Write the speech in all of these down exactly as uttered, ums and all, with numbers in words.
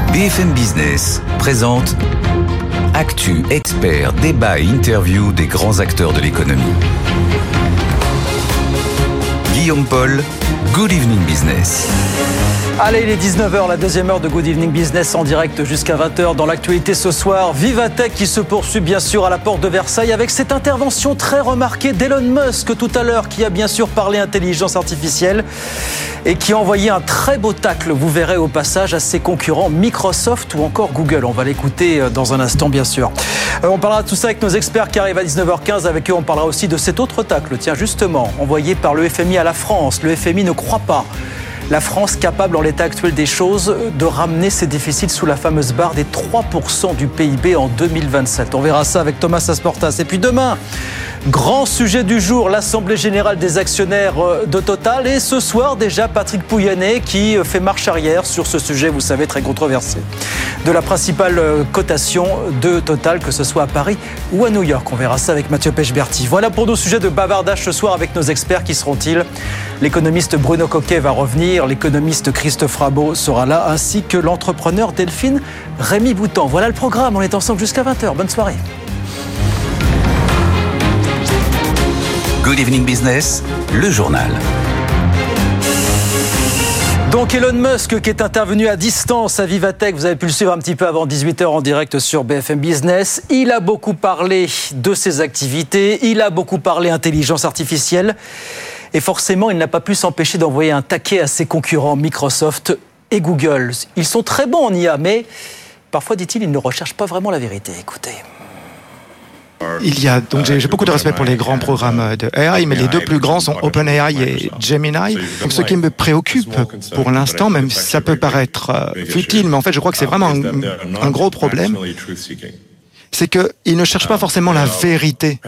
B F M Business présente Actu, experts, débat et interview des grands acteurs de l'économie. Guillaume Paul, Good Evening Business. Allez, il est dix-neuf heures, la deuxième heure de Good Evening Business en direct jusqu'à vingt heures. Dans l'actualité ce soir, Vivatech qui se poursuit bien sûr à la porte de Versailles avec cette intervention très remarquée d'Elon Musk tout à l'heure, qui a bien sûr parlé intelligence artificielle et qui a envoyé un très beau tacle, vous verrez au passage, à ses concurrents Microsoft ou encore Google. On va l'écouter dans un instant bien sûr. On parlera de tout ça avec nos experts qui arrivent à dix-neuf heures quinze. Avec eux, on parlera aussi de cet autre tacle, tiens justement, envoyé par le F M I à la France. Le F M I ne croit pas la France capable, en l'état actuel des choses, de ramener ses déficits sous la fameuse barre des trois pour cent du P I B en deux mille vingt-sept. On verra ça avec Thomas Asportas. Et puis demain, grand sujet du jour, l'Assemblée Générale des Actionnaires de Total. Et ce soir, déjà, Patrick Pouyanné qui fait marche arrière sur ce sujet, vous savez, très controversé, de la principale cotation de Total, que ce soit à Paris ou à New York. On verra ça avec Mathieu Pechberti. Voilà pour nos sujets de bavardage ce soir avec nos experts. Qui seront-ils ? L'économiste Bruno Coquet va revenir, l'économiste Christophe Rabot sera là, ainsi que l'entrepreneur Delphine Rémy Boutan. Voilà le programme, on est ensemble jusqu'à vingt heures. Bonne soirée. Good Evening Business, le journal. Donc Elon Musk qui est intervenu à distance à Vivatech, vous avez pu le suivre un petit peu avant dix-huit heures en direct sur B F M Business. Il a beaucoup parlé de ses activités, il a beaucoup parlé intelligence artificielle et forcément il n'a pas pu s'empêcher d'envoyer un taquet à ses concurrents Microsoft et Google. Ils sont très bons en I A, mais parfois, dit-il, ils ne recherchent pas vraiment la vérité. Écoutez. Il y a donc j'ai, j'ai beaucoup de respect pour les grands programmes de A I, mais les deux plus grands sont OpenAI et Gemini. Donc ce qui me préoccupe pour l'instant, même si ça peut paraître euh, futile, mais en fait je crois que c'est vraiment un, un gros problème, c'est qu'ils ne cherchent pas forcément la vérité.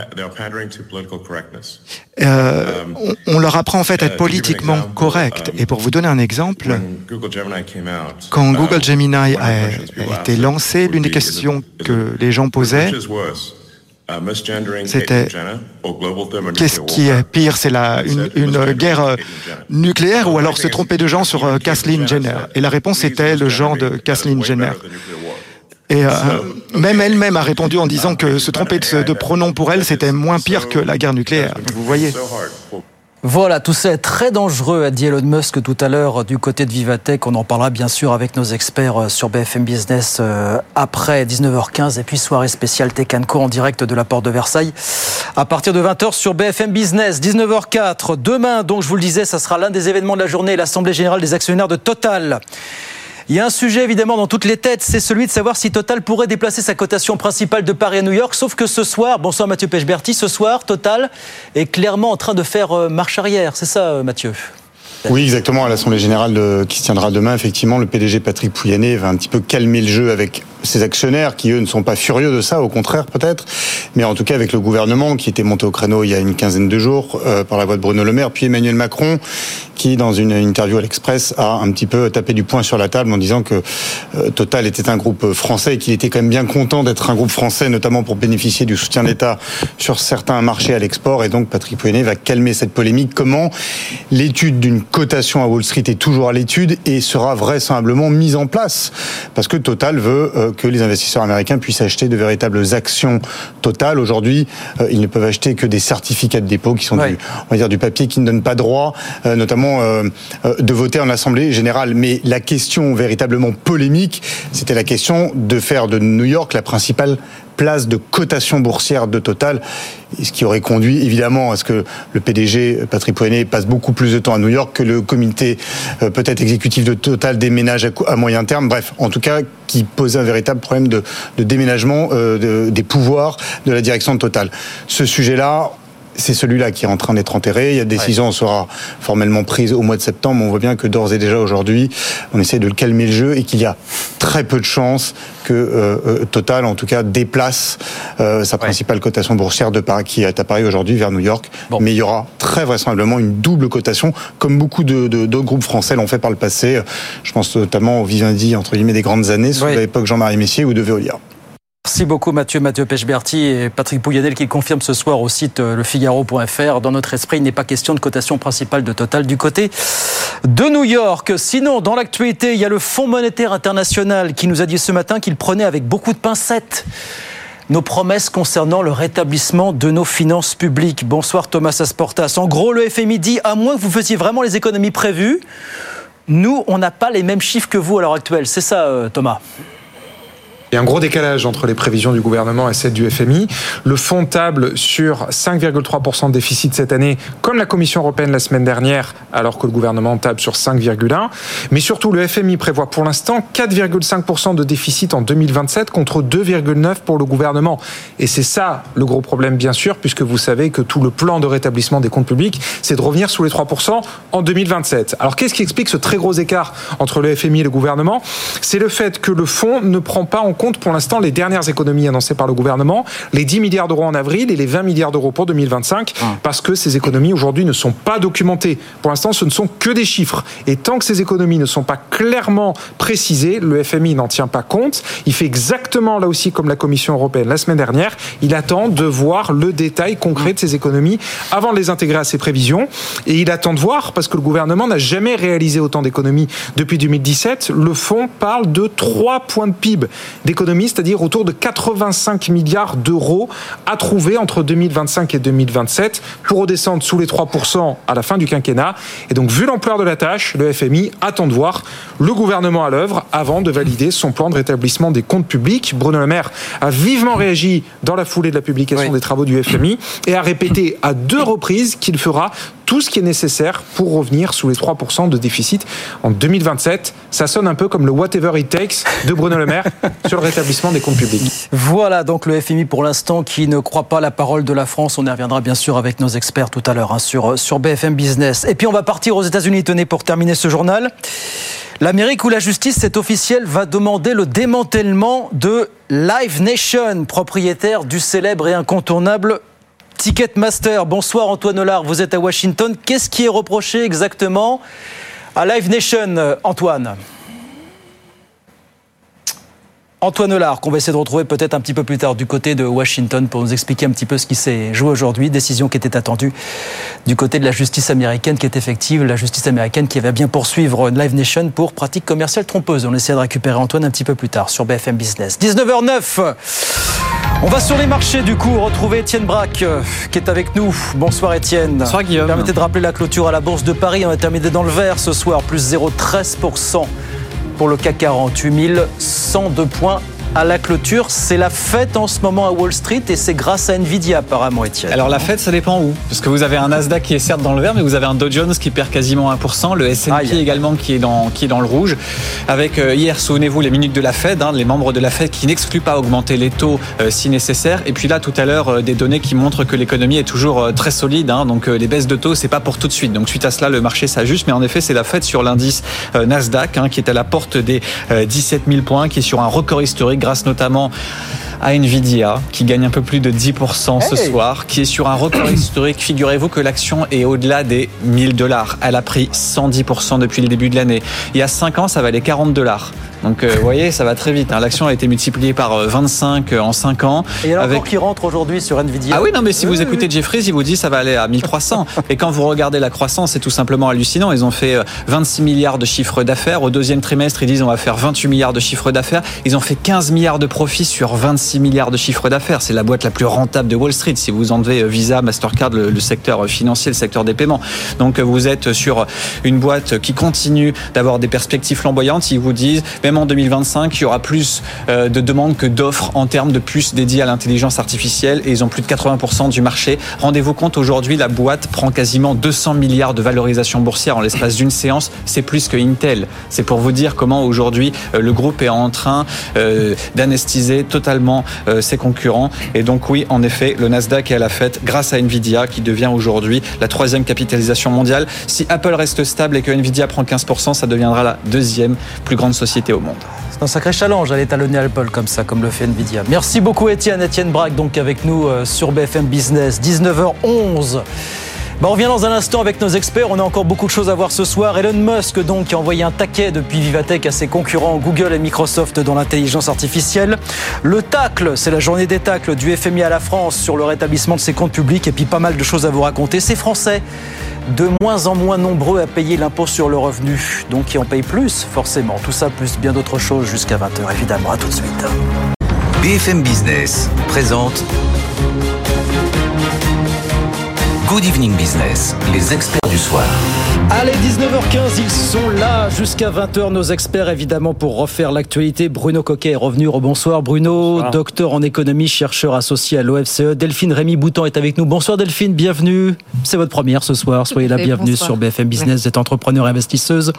Euh, on, on leur apprend en fait à être politiquement correct. Et pour vous donner un exemple, quand Google Gemini a, a été lancé, l'une des questions que les gens posaient, c'était qu'est-ce qui est pire, c'est la, une, une guerre nucléaire ou alors se tromper de gens sur Kathleen Jenner? Et la réponse était le genre de Kathleen Jenner. Et euh, même elle-même a répondu en disant que se tromper de, de pronom pour elle, c'était moins pire que la guerre nucléaire. Donc vous voyez. Voilà, tout ça est très dangereux, a dit Elon Musk tout à l'heure du côté de Vivatech. On en parlera bien sûr avec nos experts sur B F M Business après dix-neuf heures quinze et puis soirée spéciale Tech and Co en direct de la porte de Versailles à partir de vingt heures sur B F M Business. dix-neuf heures quatre, demain, donc je vous le disais, ça sera l'un des événements de la journée, l'Assemblée Générale des Actionnaires de Total. Il y a un sujet évidemment dans toutes les têtes, c'est celui de savoir si Total pourrait déplacer sa cotation principale de Paris à New York, sauf que ce soir, bonsoir Mathieu Pechberti, ce soir Total est clairement en train de faire marche arrière, c'est ça Mathieu ? Oui, exactement. À l'Assemblée Générale de, qui se tiendra demain, effectivement, le P D G Patrick Pouyanné va un petit peu calmer le jeu avec ses actionnaires qui, eux, ne sont pas furieux de ça, au contraire, peut-être. Mais en tout cas, avec le gouvernement qui était monté au créneau il y a une quinzaine de jours euh, par la voix de Bruno Le Maire, puis Emmanuel Macron, qui, dans une interview à l'Express, a un petit peu tapé du poing sur la table en disant que euh, Total était un groupe français et qu'il était quand même bien content d'être un groupe français, notamment pour bénéficier du soutien de l'État sur certains marchés à l'export. Et donc, Patrick Pouyanné va calmer cette polémique. Comment l'étude d'une cotation à Wall Street est toujours à l'étude et sera vraisemblablement mise en place parce que Total veut euh, que les investisseurs américains puissent acheter de véritables actions Total. Aujourd'hui, euh, ils ne peuvent acheter que des certificats de dépôt qui sont ouais. du, on va dire, du papier qui ne donne pas droit, euh, notamment euh, euh, de voter en Assemblée Générale. Mais la question véritablement polémique, c'était la question de faire de New York la principale place de cotation boursière de Total, ce qui aurait conduit évidemment à ce que le P D G Patrick Pouyanné passe beaucoup plus de temps à New York, que le comité euh, peut-être exécutif de Total déménage à, à moyen terme, bref, en tout cas qui posait un véritable problème de, de déménagement euh, de, des pouvoirs de la direction de Total. Ce sujet-là, c'est celui-là qui est en train d'être enterré. Il y a une décision ouais. sera formellement prise au mois de septembre. On voit bien que d'ores et déjà aujourd'hui, on essaie de le calmer le jeu et qu'il y a très peu de chances que euh, Total, en tout cas, déplace euh, sa principale ouais. cotation boursière de Paris, qui est à Paris aujourd'hui, vers New York. Bon. Mais il y aura très vraisemblablement une double cotation, comme beaucoup de, de, d'autres groupes français l'ont fait par le passé. Je pense notamment au Vivendi, entre guillemets, des grandes années, sous ouais. l'époque Jean-Marie Messier ou de Veolia. Merci. Merci beaucoup Mathieu, Mathieu Pechberti et Patrick Pouyanné qui confirme ce soir au site lefigaro point f r. Dans notre esprit, il n'est pas question de cotation principale de Total du côté de New York. Sinon, dans l'actualité, il y a le Fonds monétaire international qui nous a dit ce matin qu'il prenait avec beaucoup de pincettes nos promesses concernant le rétablissement de nos finances publiques. Bonsoir Thomas Asportas. En gros, le F M I dit, à moins que vous fassiez vraiment les économies prévues, nous, on n'a pas les mêmes chiffres que vous à l'heure actuelle. C'est ça, Thomas ? Il y a un gros décalage entre les prévisions du gouvernement et celles du F M I. Le fonds table sur cinq virgule trois pour cent de déficit cette année, comme la Commission européenne la semaine dernière, alors que le gouvernement table sur cinq virgule un. Mais surtout, le F M I prévoit pour l'instant quatre virgule cinq pour cent de déficit en deux mille vingt-sept contre deux virgule neuf pour cent pour le gouvernement. Et c'est ça le gros problème, bien sûr, puisque vous savez que tout le plan de rétablissement des comptes publics, c'est de revenir sous les trois pour cent en deux mille vingt-sept. Alors, qu'est-ce qui explique ce très gros écart entre le F M I et le gouvernement ? C'est le fait que le fonds ne prend pas en compte pour l'instant les dernières économies annoncées par le gouvernement, les dix milliards d'euros en avril et les vingt milliards d'euros pour deux mille vingt-cinq, ah. parce que ces économies aujourd'hui ne sont pas documentées. Pour l'instant, ce ne sont que des chiffres. Et tant que ces économies ne sont pas clairement précisées, le F M I n'en tient pas compte. Il fait exactement là aussi comme la Commission européenne la semaine dernière. Il attend de voir le détail concret de ces économies avant de les intégrer à ses prévisions. Et il attend de voir, parce que le gouvernement n'a jamais réalisé autant d'économies depuis deux mille dix-sept. Le fonds parle de trois points de P I B d'économies, c'est-à-dire autour de quatre-vingt-cinq milliards d'euros à trouver entre deux mille vingt-cinq et deux mille vingt-sept pour redescendre sous les trois pour cent à la fin du quinquennat. Et donc, vu l'ampleur de la tâche, le F M I attend de voir le gouvernement à l'œuvre avant de valider son plan de rétablissement des comptes publics. Bruno Le Maire a vivement réagi dans la foulée de la publication oui. des travaux du F M I et a répété à deux reprises qu'il fera tout ce qui est nécessaire pour revenir sous les trois pour cent de déficit en deux mille vingt-sept. Ça sonne un peu comme le whatever it takes de Bruno Le Maire sur le rétablissement des comptes publics. Voilà donc le F M I pour l'instant qui ne croit pas la parole de la France. On y reviendra bien sûr avec nos experts tout à l'heure hein, sur, sur B F M Business. Et puis on va partir aux États-Unis, tenez, pour terminer ce journal. L'Amérique où la justice, c'est officiel, va demander le démantèlement de Live Nation, propriétaire du célèbre et incontournable Ticketmaster. Bonsoir Antoine Hollard, vous êtes à Washington. Qu'est-ce qui est reproché exactement à Live Nation, Antoine ? Antoine Hollard, qu'on va essayer de retrouver peut-être un petit peu plus tard du côté de Washington pour nous expliquer un petit peu ce qui s'est joué aujourd'hui. Décision qui était attendue du côté de la justice américaine, qui est effective. La justice américaine qui va bien poursuivre Live Nation pour pratique commerciale trompeuse. On essaie de récupérer Antoine un petit peu plus tard sur B F M Business. dix-neuf heures neuf. On va sur les marchés du coup, retrouver Étienne Braque qui est avec nous. Bonsoir Étienne. Bonsoir Guillaume. Permettez de rappeler la clôture à la Bourse de Paris. On a terminé dans le vert ce soir, plus zéro virgule treize pour cent. Pour le C A C quarante, huit mille cent deux points à la clôture. C'est la fête en ce moment à Wall Street et c'est grâce à Nvidia apparemment, Étienne. Alors la fête, ça dépend où. Parce que vous avez un Nasdaq qui est certes dans le vert, mais vous avez un Dow Jones qui perd quasiment un pour cent, le S and P Aïe. également qui est, dans, qui est dans le rouge. Avec euh, hier, souvenez-vous, les minutes de la Fed, hein, les membres de la Fed qui n'excluent pas augmenter les taux euh, si nécessaire. Et puis là, tout à l'heure, euh, des données qui montrent que l'économie est toujours euh, très solide. Hein, donc euh, les baisses de taux, c'est pas pour tout de suite. Donc suite à cela, le marché s'ajuste. Mais en effet, c'est la fête sur l'indice euh, Nasdaq hein, qui est à la porte des euh, dix-sept mille points, qui est sur un record historique grâce notamment à Nvidia, qui gagne un peu plus de dix pour cent ce hey. soir, qui est sur un record historique. Figurez-vous que l'action est au-delà des mille dollars. Elle a pris cent dix pour cent depuis le début de l'année. Il y a cinq ans, ça valait quarante dollars. Donc, euh, vous voyez, ça va très vite. Hein. L'action a été multipliée par vingt-cinq en cinq ans. Et il y en a avec... encore qui rentre aujourd'hui sur Nvidia. Ah oui, non, mais si oui, vous écoutez oui. Jeffries, il vous dit ça va aller à mille trois cents. Et quand vous regardez la croissance, c'est tout simplement hallucinant. Ils ont fait vingt-six milliards de chiffre d'affaires. Au deuxième trimestre, ils disent on va faire vingt-huit milliards de chiffre d'affaires. Ils ont fait quinze milliards de profits sur vingt-six milliards de chiffre d'affaires. C'est la boîte la plus rentable de Wall Street. Si vous enlevez Visa, Mastercard, le, le secteur financier, le secteur des paiements. Donc, vous êtes sur une boîte qui continue d'avoir des perspectives flamboyantes. Ils vous disent, même en deux mille vingt-cinq, il y aura plus de demandes que d'offres en termes de puces dédiées à l'intelligence artificielle et ils ont plus de quatre-vingts pour cent du marché. Rendez-vous compte, aujourd'hui, la boîte prend quasiment deux cents milliards de valorisation boursière en l'espace d'une séance. C'est plus que Intel. C'est pour vous dire comment aujourd'hui le groupe est en train euh, d'anesthésier totalement euh, ses concurrents. Et donc oui, en effet, le Nasdaq est à la fête grâce à Nvidia qui devient aujourd'hui la troisième capitalisation mondiale. Si Apple reste stable et que Nvidia prend quinze pour cent, ça deviendra la deuxième plus grande société au monde. C'est un sacré challenge à l'étalonner Apple comme ça, comme le fait Nvidia. Merci beaucoup Étienne. Étienne Braque donc avec nous sur B F M Business. dix-neuf heures onze. Bon, on revient dans un instant avec nos experts. On a encore beaucoup de choses à voir ce soir. Elon Musk, donc, qui a envoyé un taquet depuis Vivatech à ses concurrents Google et Microsoft dans l'intelligence artificielle. Le tacle, c'est la journée des tacles du F M I à la France sur le rétablissement de ses comptes publics. Et puis pas mal de choses à vous raconter. Ces Français, de moins en moins nombreux à payer l'impôt sur le revenu. Donc, qui en payent plus, forcément. Tout ça, plus bien d'autres choses jusqu'à vingt heures, évidemment. À tout de suite. B F M Business présente Good Evening Business, les experts du soir. Allez, dix-neuf heures quinze, ils sont là jusqu'à vingt heures, nos experts évidemment pour refaire l'actualité. Bruno Coquet est revenu, rebonsoir Bruno, bonsoir. Docteur en économie, chercheur associé à l'O F C E. Delphine Rémy-Boutan est avec nous. Bonsoir Delphine, bienvenue. C'est votre première ce soir, soyez la bienvenue bonsoir. Sur B F M Business, vous êtes entrepreneur et investisseuse.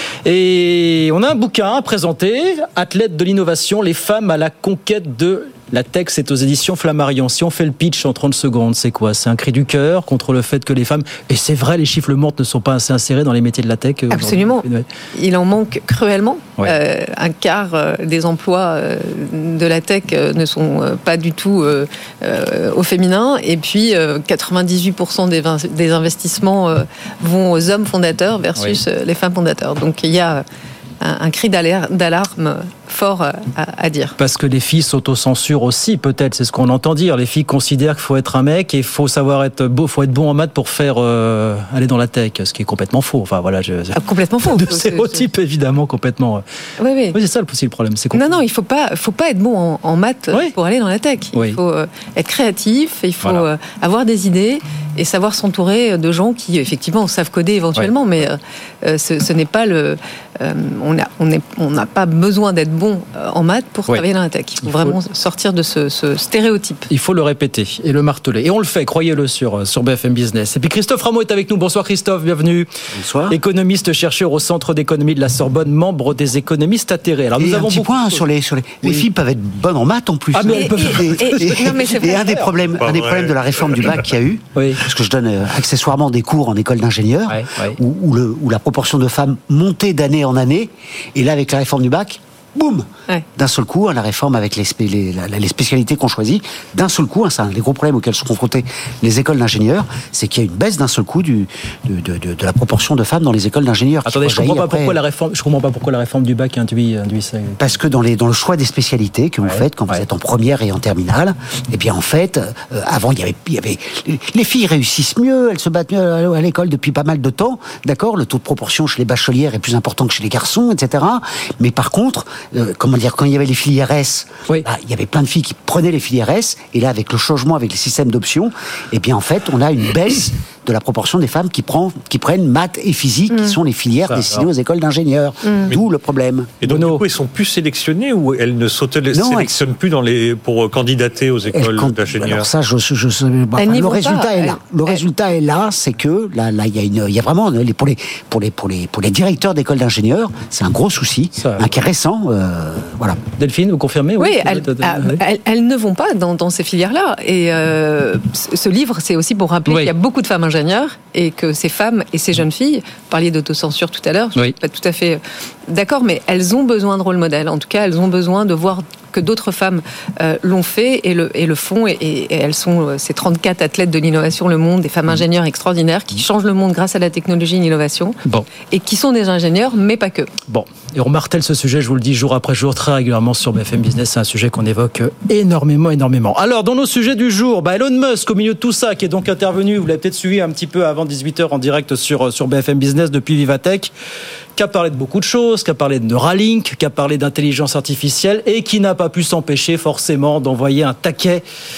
Et on a un bouquin à présenter, Athlètes de l'innovation, les femmes à la conquête de la tech, c'est aux éditions Flammarion. Si on fait le pitch en trente secondes, c'est quoi? C'est un cri du cœur contre le fait que les femmes, et c'est vrai, les chiffres le montrent, ne sont pas assez insérés dans les métiers de la tech. Absolument. Ouais. Il en manque cruellement. Ouais. Euh, un quart des emplois de la tech ne sont pas du tout euh, au féminin. Et puis, quatre-vingt-dix-huit pour cent des, des investissements vont aux hommes fondateurs versus oui. les femmes fondateurs. Donc, il y a un, un cri d'alarme fort à, à dire. Parce que les filles s'autocensurent aussi, peut-être, c'est ce qu'on entend dire. Les filles considèrent qu'il faut être un mec et il faut savoir être beau, faut être bon en maths pour faire euh, aller dans la tech, ce qui est complètement faux. Enfin voilà, je, ah, complètement faux. De stéréotypes évidemment complètement. Oui, oui. Oui, c'est ça aussi le problème. C'est non, non, il faut pas, faut pas être bon en, en maths oui. pour aller dans la tech. Il oui. faut euh, être créatif, il faut voilà. euh, avoir des idées et savoir s'entourer de gens qui effectivement savent coder éventuellement, oui. mais euh, ce, ce n'est pas le. Euh, on a, on est, on n'a pas besoin d'être bon en maths pour oui. travailler dans la tech. Il faut, il faut vraiment sortir de ce, ce stéréotype. Il faut le répéter et le marteler. Et on le fait, croyez-le, sur, sur B F M Business. Et puis Christophe Rameau est avec nous. Bonsoir Christophe, bienvenue. Bonsoir. Économiste, chercheur au Centre d'économie de la Sorbonne, membre des économistes atterrés. Alors, et nous un avons petit beaucoup point de... sur les... Sur les... Oui. les filles peuvent être bonnes en maths en plus. Ah, mais elles peuvent... Et, et, et, non, mais c'est et un des problèmes, un des problèmes de la réforme du bac qu'il y a eu, oui. parce que je donne accessoirement des cours en école d'ingénieur, ouais, ouais. Où, où, le, où la proportion de femmes montait d'année en année, et là avec la réforme du bac, boum, ouais. d'un seul coup, la réforme avec les, les, les spécialités qu'on choisit, d'un seul coup, c'est un des gros problèmes auxquels sont confrontées les écoles d'ingénieurs, c'est qu'il y a une baisse d'un seul coup du, de, de, de, de la proportion de femmes dans les écoles d'ingénieurs. Attendez, je comprends pas après... pourquoi la réforme, je comprends pas pourquoi la réforme du bac induit, induit ça. Parce que dans, les, dans le choix des spécialités que vous ouais. faites quand ouais. vous êtes en première et en terminale, eh bien en fait, euh, avant il y avait, il y avait les filles réussissent mieux, elles se battent mieux à l'école depuis pas mal de temps, d'accord. Le taux de proportion chez les bachelières est plus important que chez les garçons, et cetera. Mais par contre Euh, comment dire, quand il y avait les filières S, oui. bah, il y avait plein de filles qui prenaient les filières S, et là, avec le changement, avec les systèmes d'options, eh bien, en fait, on a une baisse de la proportion des femmes qui, prend, qui prennent maths et physique, mmh. qui sont les filières ça, destinées alors. aux écoles d'ingénieurs. Mmh. D'où le problème. Et donc, Bono. Du coup, elles sont plus sélectionnées ou elles ne sélectionnent non, plus dans les, pour candidater aux écoles elles, d'ingénieurs? Alors ça, je, je, je, bah, enfin, le résultat pas. est là. Le elles... résultat est là, c'est que là, là, il y a une, il y a vraiment pour les, pour les, pour les, pour les directeurs d'écoles d'ingénieurs, c'est un gros souci, ça, un qui est récent. Euh, voilà. Delphine, vous confirmez? Oui, oui elles, elles, elles, elles ne vont pas dans, dans ces filières-là. Et euh, ce livre, c'est aussi pour rappeler oui. qu'il y a beaucoup de femmes ingénieurs et que ces femmes et ces jeunes filles, vous parliez d'autocensure tout à l'heure, je ne oui. suis pas tout à fait d'accord, mais elles ont besoin de rôle modèle. En tout cas, elles ont besoin de voir que d'autres femmes euh, l'ont fait et le, et le font. Et, et elles sont euh, ces trente-quatre athlètes de l'innovation, le monde, des femmes ingénieures extraordinaires qui changent le monde grâce à la technologie et l'innovation. Bon. Et qui sont des ingénieurs, mais pas que. Bon. Et on martèle ce sujet, je vous le dis, jour après jour, très régulièrement sur B F M Business. C'est un sujet qu'on évoque énormément, énormément. Alors, dans nos sujets du jour, bah, Elon Musk, au milieu de tout ça, qui est donc intervenu, vous l'avez peut-être suivi un petit peu avant dix-huit heures en direct sur, sur B F M Business depuis Vivatech, qui a parlé de beaucoup de choses, qui a parlé de Neuralink, qui a parlé d'intelligence artificielle et qui n'a pas pu s'empêcher forcément d'envoyer un taquet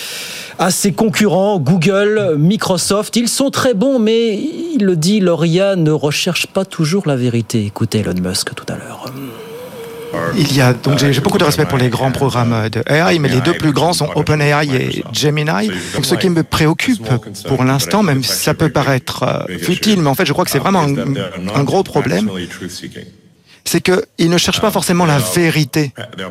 à ses concurrents, Google, Microsoft. Ils sont très bons, mais il le dit, leur I A ne recherche pas toujours la vérité. Écoutez Elon Musk tout à l'heure. Il y a donc j'ai, j'ai beaucoup de respect pour les grands programmes de A I, mais les deux plus grands sont OpenAI et Gemini. Donc ce qui me préoccupe pour l'instant, même si ça peut paraître euh, futile, mais en fait je crois que c'est vraiment un, un gros problème, c'est qu'ils ne cherchent pas forcément la vérité.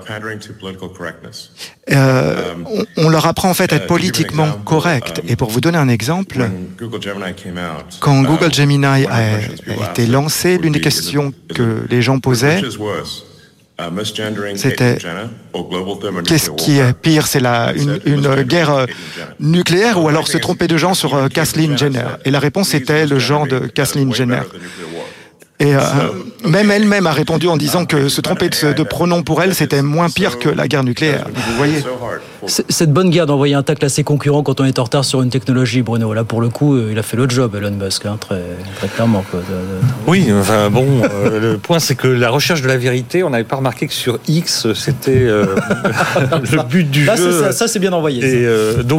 Euh, on, on leur apprend en fait à être politiquement correct. Et pour vous donner un exemple, quand Google Gemini a, a été lancé, l'une des questions que les gens posaient, C'était qu'est-ce qui est pire, c'est la, une, une guerre nucléaire ou alors se tromper de gens sur Kathleen Jenner? Et la réponse était le genre de Kathleen Jenner. Et euh, même elle-même a répondu en disant que se tromper de, de pronom pour elle, c'était moins pire que la guerre nucléaire. Vous voyez. Cette bonne guerre d'envoyer un tacle à ses concurrents quand on est en retard sur une technologie, Bruno, là pour le coup, il a fait le job, Elon Musk, hein, très, très clairement. Quoi. Oui, enfin bon, euh, le point c'est que la recherche de la vérité, on n'avait pas remarqué que sur X, c'était euh, le but du là, jeu. C'est ça, ça c'est bien envoyé. Et euh, donc.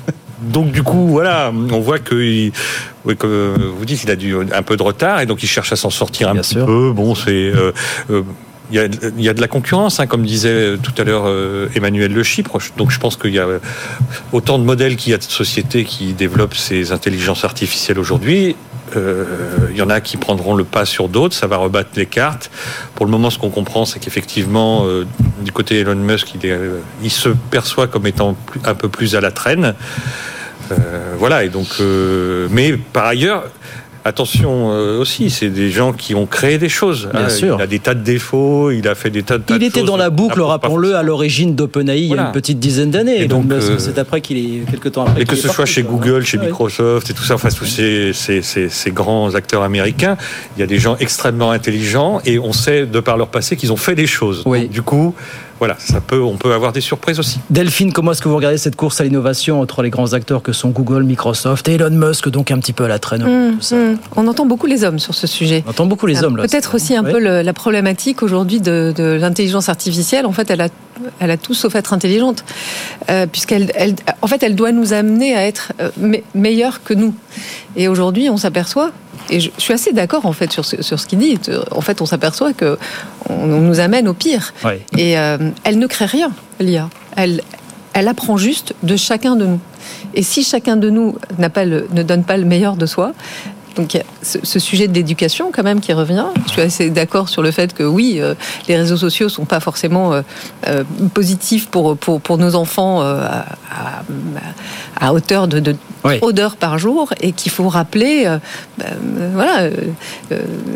Donc du coup, voilà, on voit que, il, oui, comme vous dites, il a du, un peu de retard et donc il cherche à s'en sortir un Bien petit sûr. peu. Bon, c'est, euh, euh, il y a, il y a de la concurrence, hein, comme disait tout à l'heure euh, Emmanuel Le Chypre. Donc je pense qu'il y a autant de modèles qu'il y a de sociétés qui développent ces intelligences artificielles aujourd'hui. Euh, il y en a qui prendront le pas sur d'autres, ça va rebattre les cartes. Pour le moment, ce qu'on comprend, c'est qu'effectivement, euh, du côté Elon Musk, il, est, euh, il se perçoit comme étant plus, un peu plus à la traîne. Euh, voilà, et donc, euh, mais par ailleurs, attention euh, aussi, c'est des gens qui ont créé des choses. Bien hein, sûr. Il a des tas de défauts, il a fait des tas de, tas il de était choses. Dans la boucle, rappelons-le, à l'origine d'OpenAI voilà. il y a une petite dizaine d'années. Et donc, donc euh, c'est après qu'il est quelques temps après. Et que ce soit chez Google, chez Microsoft et tout ça, enfin tous ces, ces, ces, ces grands acteurs américains, il y a des gens extrêmement intelligents et on sait de par leur passé qu'ils ont fait des choses. Oui. Donc, du coup. Voilà, ça peut, on peut avoir des surprises aussi. Delphine, comment est-ce que vous regardez cette course à l'innovation entre les grands acteurs que sont Google, Microsoft et Elon Musk, donc un petit peu à la traîne mmh, tout ça. Mmh. On entend beaucoup les hommes sur ce sujet. On entend beaucoup les hommes. Là, peut-être aussi un ouais. peu le, la problématique aujourd'hui de, de l'intelligence artificielle. En fait, elle a, elle a tout sauf être intelligente, euh, puisqu'elle, elle, en fait, elle doit nous amener à être me, meilleurs que nous. Et aujourd'hui, on s'aperçoit. Et je suis assez d'accord en fait sur ce, sur ce qu'il dit. En fait, on s'aperçoit que on, on nous amène au pire. Oui. Et euh, elle ne crée rien, l'I A. Elle, elle apprend juste de chacun de nous. Et si chacun de nous n'a pas le, ne donne pas le meilleur de soi. Donc il y a ce, ce sujet de l'éducation quand même qui revient. Je suis assez d'accord sur le fait que oui, euh, les réseaux sociaux sont pas forcément euh, euh, positifs pour, pour, pour nos enfants euh, à, à, à hauteur de, de oui. trop d'heures par jour et qu'il faut rappeler, euh, euh, voilà. Euh, euh,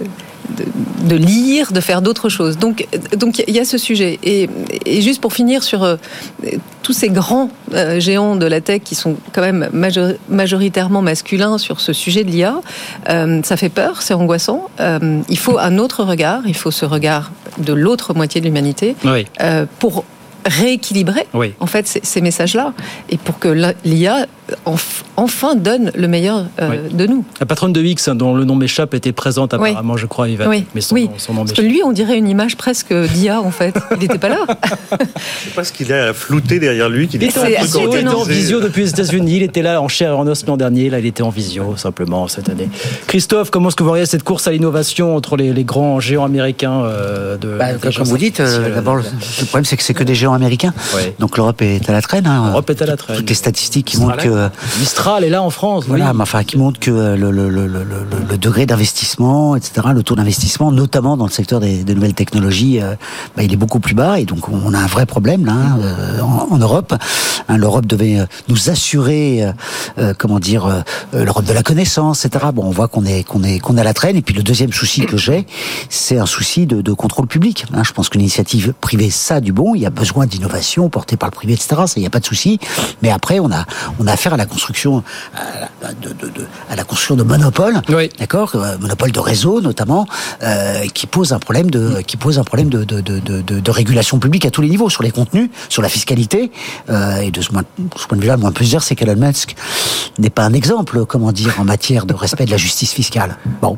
De, de lire, de faire d'autres choses. Donc, donc il y a ce sujet. Et, et juste pour finir sur euh, tous ces grands euh, géants de la tech qui sont quand même major, majoritairement masculins sur ce sujet de l'I A, euh, ça fait peur, c'est angoissant. Euh, il faut un autre regard, il faut ce regard de l'autre moitié de l'humanité oui. euh, pour rééquilibrer oui. en fait ces, ces messages-là et pour que l'I A enf- enfin donne le meilleur euh, oui. de nous. La patronne de X, hein, dont le nom m'échappe, était présente apparemment, oui. je crois, Yvan. Oui, mais son, oui. son nom parce que lui, on dirait une image presque d'I A en fait. Il n'était pas là. Je ne sais pas ce qu'il a flouté derrière lui. Qu'il il était en, en, en visio depuis les États-Unis. Il était là en chair et en os l'an dernier. Là, il était en visio simplement cette année. Christophe, comment est-ce que vous voyez cette course à l'innovation entre les, les grands géants américains euh, de bah, Comme vous dites, euh, d'abord, le, le problème c'est que c'est que des géants américains. Ouais. Donc l'Europe est à la traîne. Hein. L'Europe est à la traîne. Toutes les statistiques qui montrent que Mistral est là en France. Voilà, oui. mais enfin qui montrent que le, le, le, le, le, le degré d'investissement, et cetera, le taux d'investissement, notamment dans le secteur des, des nouvelles technologies, euh, bah, il est beaucoup plus bas et donc on a un vrai problème là hein, euh, en, en Europe. Hein, L'Europe devait nous assurer, euh, comment dire, euh, l'Europe de la connaissance, et cetera. Bon, on voit qu'on est qu'on est qu'on a la traîne. Et puis le deuxième souci que j'ai, c'est un souci de, de contrôle public. Hein, je pense que l'initiative privée, ça du bon. Il y a besoin d'innovation portée par le privé, et cetera. Ça, il n'y a pas de souci. Mais après, on a on a affaire à la construction à, de, de, de, à la construction de monopoles, oui. d'accord, euh, monopole de réseau notamment, euh, qui pose un problème de qui pose un problème de de, de, de, de régulation publique à tous les niveaux, sur les contenus, sur la fiscalité. Euh, et de ce, ce point de vue-là, moi, on peut se dire, c'est qu'Elon Musk n'est pas un exemple, comment dire, en matière de respect de la justice fiscale. Bon.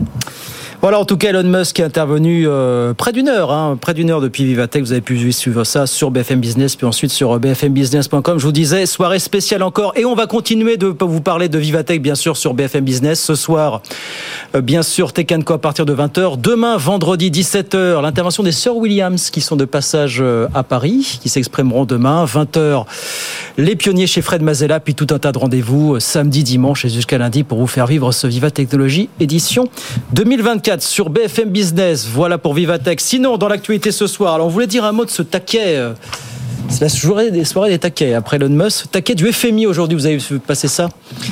Voilà, en tout cas, Elon Musk est intervenu euh, près d'une heure, hein, près d'une heure depuis Vivatech. Vous avez pu suivre ça sur B F M Business, puis ensuite sur b f m business point com. Je vous disais, soirée spéciale encore. Et on va continuer de vous parler de Vivatech, bien sûr, sur B F M Business. Ce soir, euh, bien sûr, Tech and Co à partir de vingt heures. Demain, vendredi, dix-sept heures, l'intervention des sœurs Williams qui sont de passage à Paris, qui s'exprimeront demain. vingt heures, les pionniers chez Fred Mazella, puis tout un tas de rendez-vous samedi, dimanche et jusqu'à lundi pour vous faire vivre ce Viva Technologie édition deux mille vingt-quatre. Sur B F M Business, voilà pour Vivatech. Sinon, dans l'actualité ce soir, alors on voulait dire un mot de ce taquet. C'est la soirée des soirées des taquets après Elon Musk. Taquet du F M I aujourd'hui, vous avez passé ça.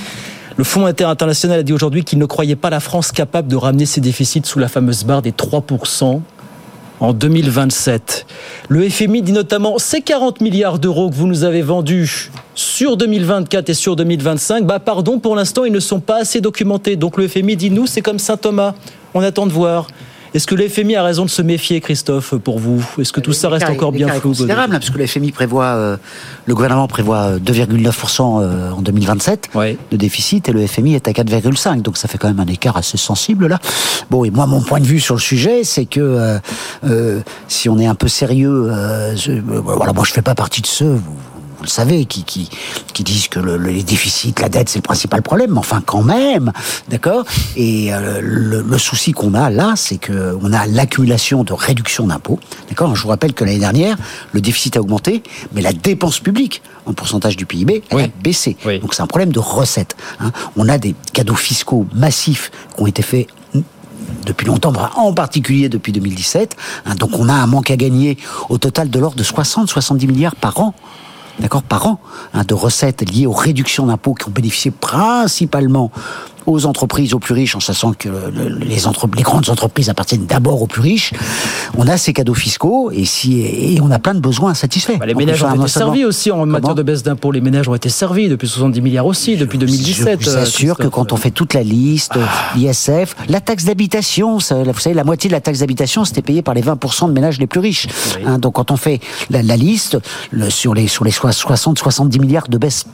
Le Fonds monétaire international a dit aujourd'hui qu'il ne croyait pas la France capable de ramener ses déficits sous la fameuse barre des trois pour cent. en deux mille vingt-sept. Le F M I dit notamment ces quarante milliards d'euros que vous nous avez vendus sur deux mille vingt-quatre et sur deux mille vingt-cinq, bah pardon, pour l'instant, ils ne sont pas assez documentés. Donc le F M I dit, nous, c'est comme Saint Thomas, on attend de voir. Est-ce que le F M I a raison de se méfier, Christophe, pour vous ? Est-ce que tout ça reste encore bien flou ? C'est considérable, parce que le F M I prévoit, euh, le gouvernement prévoit deux virgule neuf pour cent euh, en deux mille vingt-sept ouais. de déficit, et le F M I est à quatre virgule cinq, donc ça fait quand même un écart assez sensible là. Bon, et moi, mon point de vue sur le sujet, c'est que euh, euh, si on est un peu sérieux, euh, je, euh, voilà, moi je fais pas partie de ceux. Vous, Vous le savez, qui, qui, qui disent que le, les déficits, la dette, c'est le principal problème. Mais enfin, quand même, d'accord. Et euh, le, le souci qu'on a là, c'est que on a l'accumulation de réductions d'impôts, d'accord. Je vous rappelle que l'année dernière, le déficit a augmenté, mais la dépense publique, en pourcentage du P I B, elle oui. a baissé. Oui. Donc c'est un problème de recettes. Hein. On a des cadeaux fiscaux massifs qui ont été faits depuis longtemps, en particulier depuis deux mille dix-sept. Hein. Donc on a un manque à gagner au total de l'ordre de soixante à soixante-dix milliards par an. D'accord, par an, hein, de recettes liées aux réductions d'impôts qui ont bénéficié principalement aux entreprises, aux plus riches, en sachant que les, entre, les grandes entreprises appartiennent d'abord aux plus riches. On a ces cadeaux fiscaux et, si, et on a plein de besoins insatisfaits. Bah, les ménages ont été servis aussi en Comment matière de baisse d'impôts. Les ménages ont été servis depuis soixante-dix milliards aussi, depuis deux mille dix-sept. Je vous assure que quand on fait toute la liste, ah. l'I S F, la taxe d'habitation, ça, vous savez, la moitié de la taxe d'habitation, c'était payé par les vingt pour cent de ménages les plus riches. Oui. Hein, donc quand on fait la, la liste, le, sur les, sur les soixante à soixante-dix milliards de baisse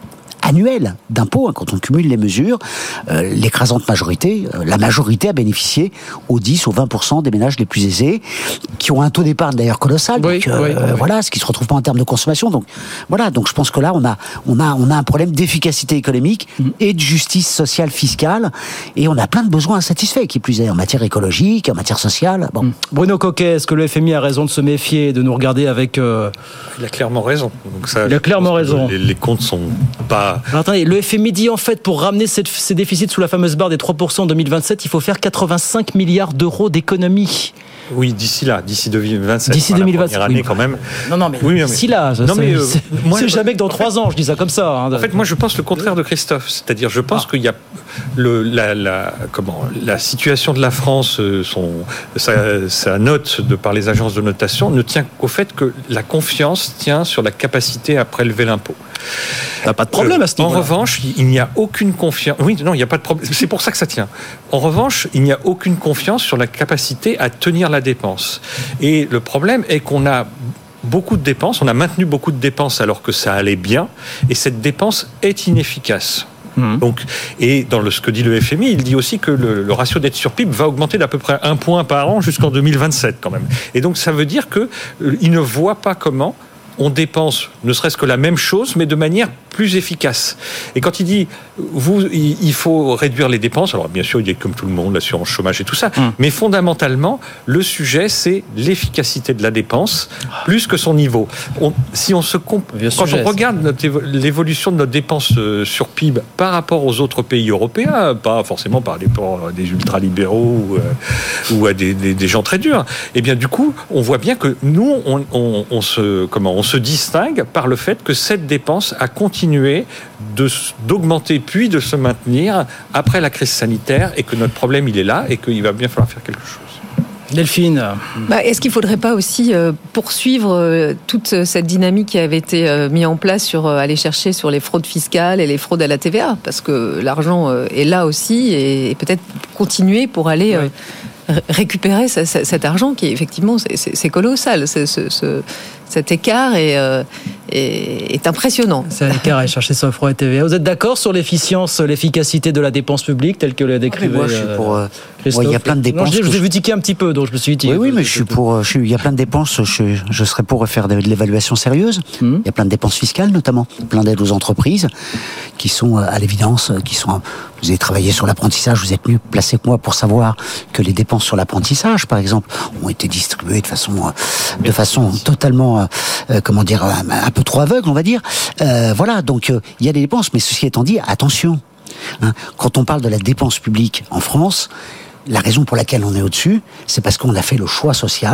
annuel d'impôts, hein, quand on cumule les mesures, euh, l'écrasante majorité, euh, la majorité a bénéficié aux dix, aux vingt pour cent des ménages les plus aisés, qui ont un taux d'épargne d'ailleurs colossal, oui, donc, euh, oui, oui. voilà, ce qui se retrouve pas en termes de consommation. Donc voilà, donc je pense que là on a, on a, on a un problème d'efficacité économique mmh. et de justice sociale fiscale, et on a plein de besoins insatisfaits, qui plus est en matière écologique, en matière sociale. Bon. Mmh. Bruno Coquet, est-ce que le F M I a raison de se méfier, de nous regarder avec euh... Il a clairement raison. Donc ça, Il a clairement raison. Les, les comptes sont pas. Alors, attendez, le F M I dit en fait, pour ramener ces, ces déficits sous la fameuse barre des trois pour cent en deux mille vingt-sept, il faut faire quatre-vingt-cinq milliards d'euros d'économies. Oui, d'ici là, d'ici deux mille vingt-sept. D'ici deux mille vingt-sept. Année, oui. quand même. Non, non, mais oui, d'ici là, non, mais, euh, c'est, moi, c'est jamais que dans trois ans, je dis ça comme ça. Hein. En fait, moi, je pense le contraire de Christophe. C'est-à-dire, je pense ah. qu'il y a le, la, la, comment, la situation de la France, son, sa, sa note de, par les agences de notation, ne tient qu'au fait que la confiance tient sur la capacité à prélever l'impôt. T'as pas de problème à ce niveau-là. En revanche, il n'y a aucune confiance. Oui, non, il n'y a pas de problème. C'est pour ça que ça tient. En revanche, il n'y a aucune confiance sur la capacité à tenir la dépense. Et le problème est qu'on a beaucoup de dépenses, on a maintenu beaucoup de dépenses alors que ça allait bien, et cette dépense est inefficace. Mmh. Donc, et dans le, ce que dit le F M I, il dit aussi que le, le ratio dette sur P I B va augmenter d'à peu près un point par an jusqu'en deux mille vingt-sept quand même. Et donc ça veut dire que euh, il ne voit pas comment on dépense ne serait-ce que la même chose, mais de manière plus efficace. Et quand il dit, vous, il faut réduire les dépenses, alors bien sûr, il y a comme tout le monde, l'assurance chômage et tout ça, hum. mais fondamentalement, le sujet, c'est l'efficacité de la dépense, plus que son niveau. On, si on se comp... Quand sujet, on regarde notre, l'évolution de notre dépense sur P I B par rapport aux autres pays européens, pas forcément par rapport à des ultralibéraux ou, euh, ou à des, des, des gens très durs, et bien du coup, on voit bien que nous, on, on, on se, comment, on se distingue par le fait que cette dépense a continué de, d'augmenter puis de se maintenir après la crise sanitaire, et que notre problème il est là et qu'il va bien falloir faire quelque chose. Delphine, bah, est-ce qu'il ne faudrait pas aussi euh, poursuivre euh, toute cette dynamique qui avait été euh, mise en place sur euh, aller chercher sur les fraudes fiscales et les fraudes à la T V A, parce que l'argent euh, est là aussi, et, et peut-être continuer pour aller euh, oui. récupérer ce, ce, cet argent qui effectivement c'est, c'est, c'est colossal, c'est, ce, ce, cet écart est, euh, est, est impressionnant. Cet écart est cherché sur la fraude à la T V A. Vous êtes d'accord sur l'efficience, l'efficacité de la dépense publique telle que le décrivait Moi, je suis pour. Euh, ouais, il y a plein de dépenses. Non, je, je vous ai vu tiquer un petit peu, donc je me suis dit. Oui, oui, mais je suis pour. Je suis, il y a plein de dépenses. Je, je serais pour faire de, de l'évaluation sérieuse. Mmh. Il y a plein de dépenses fiscales, notamment, plein d'aides aux entreprises, qui sont à l'évidence, qui sont. Vous avez travaillé sur l'apprentissage. Vous êtes mieux placé que moi pour savoir que les dépenses sur l'apprentissage, par exemple, ont été distribuées de façon, de façon totalement, euh, comment dire, un, un peu trop aveugle, on va dire. Euh, voilà. Donc, euh, il y a des dépenses, mais ceci étant dit, attention. Hein, quand on parle de la dépense publique en France, la raison pour laquelle on est au-dessus, c'est parce qu'on a fait le choix social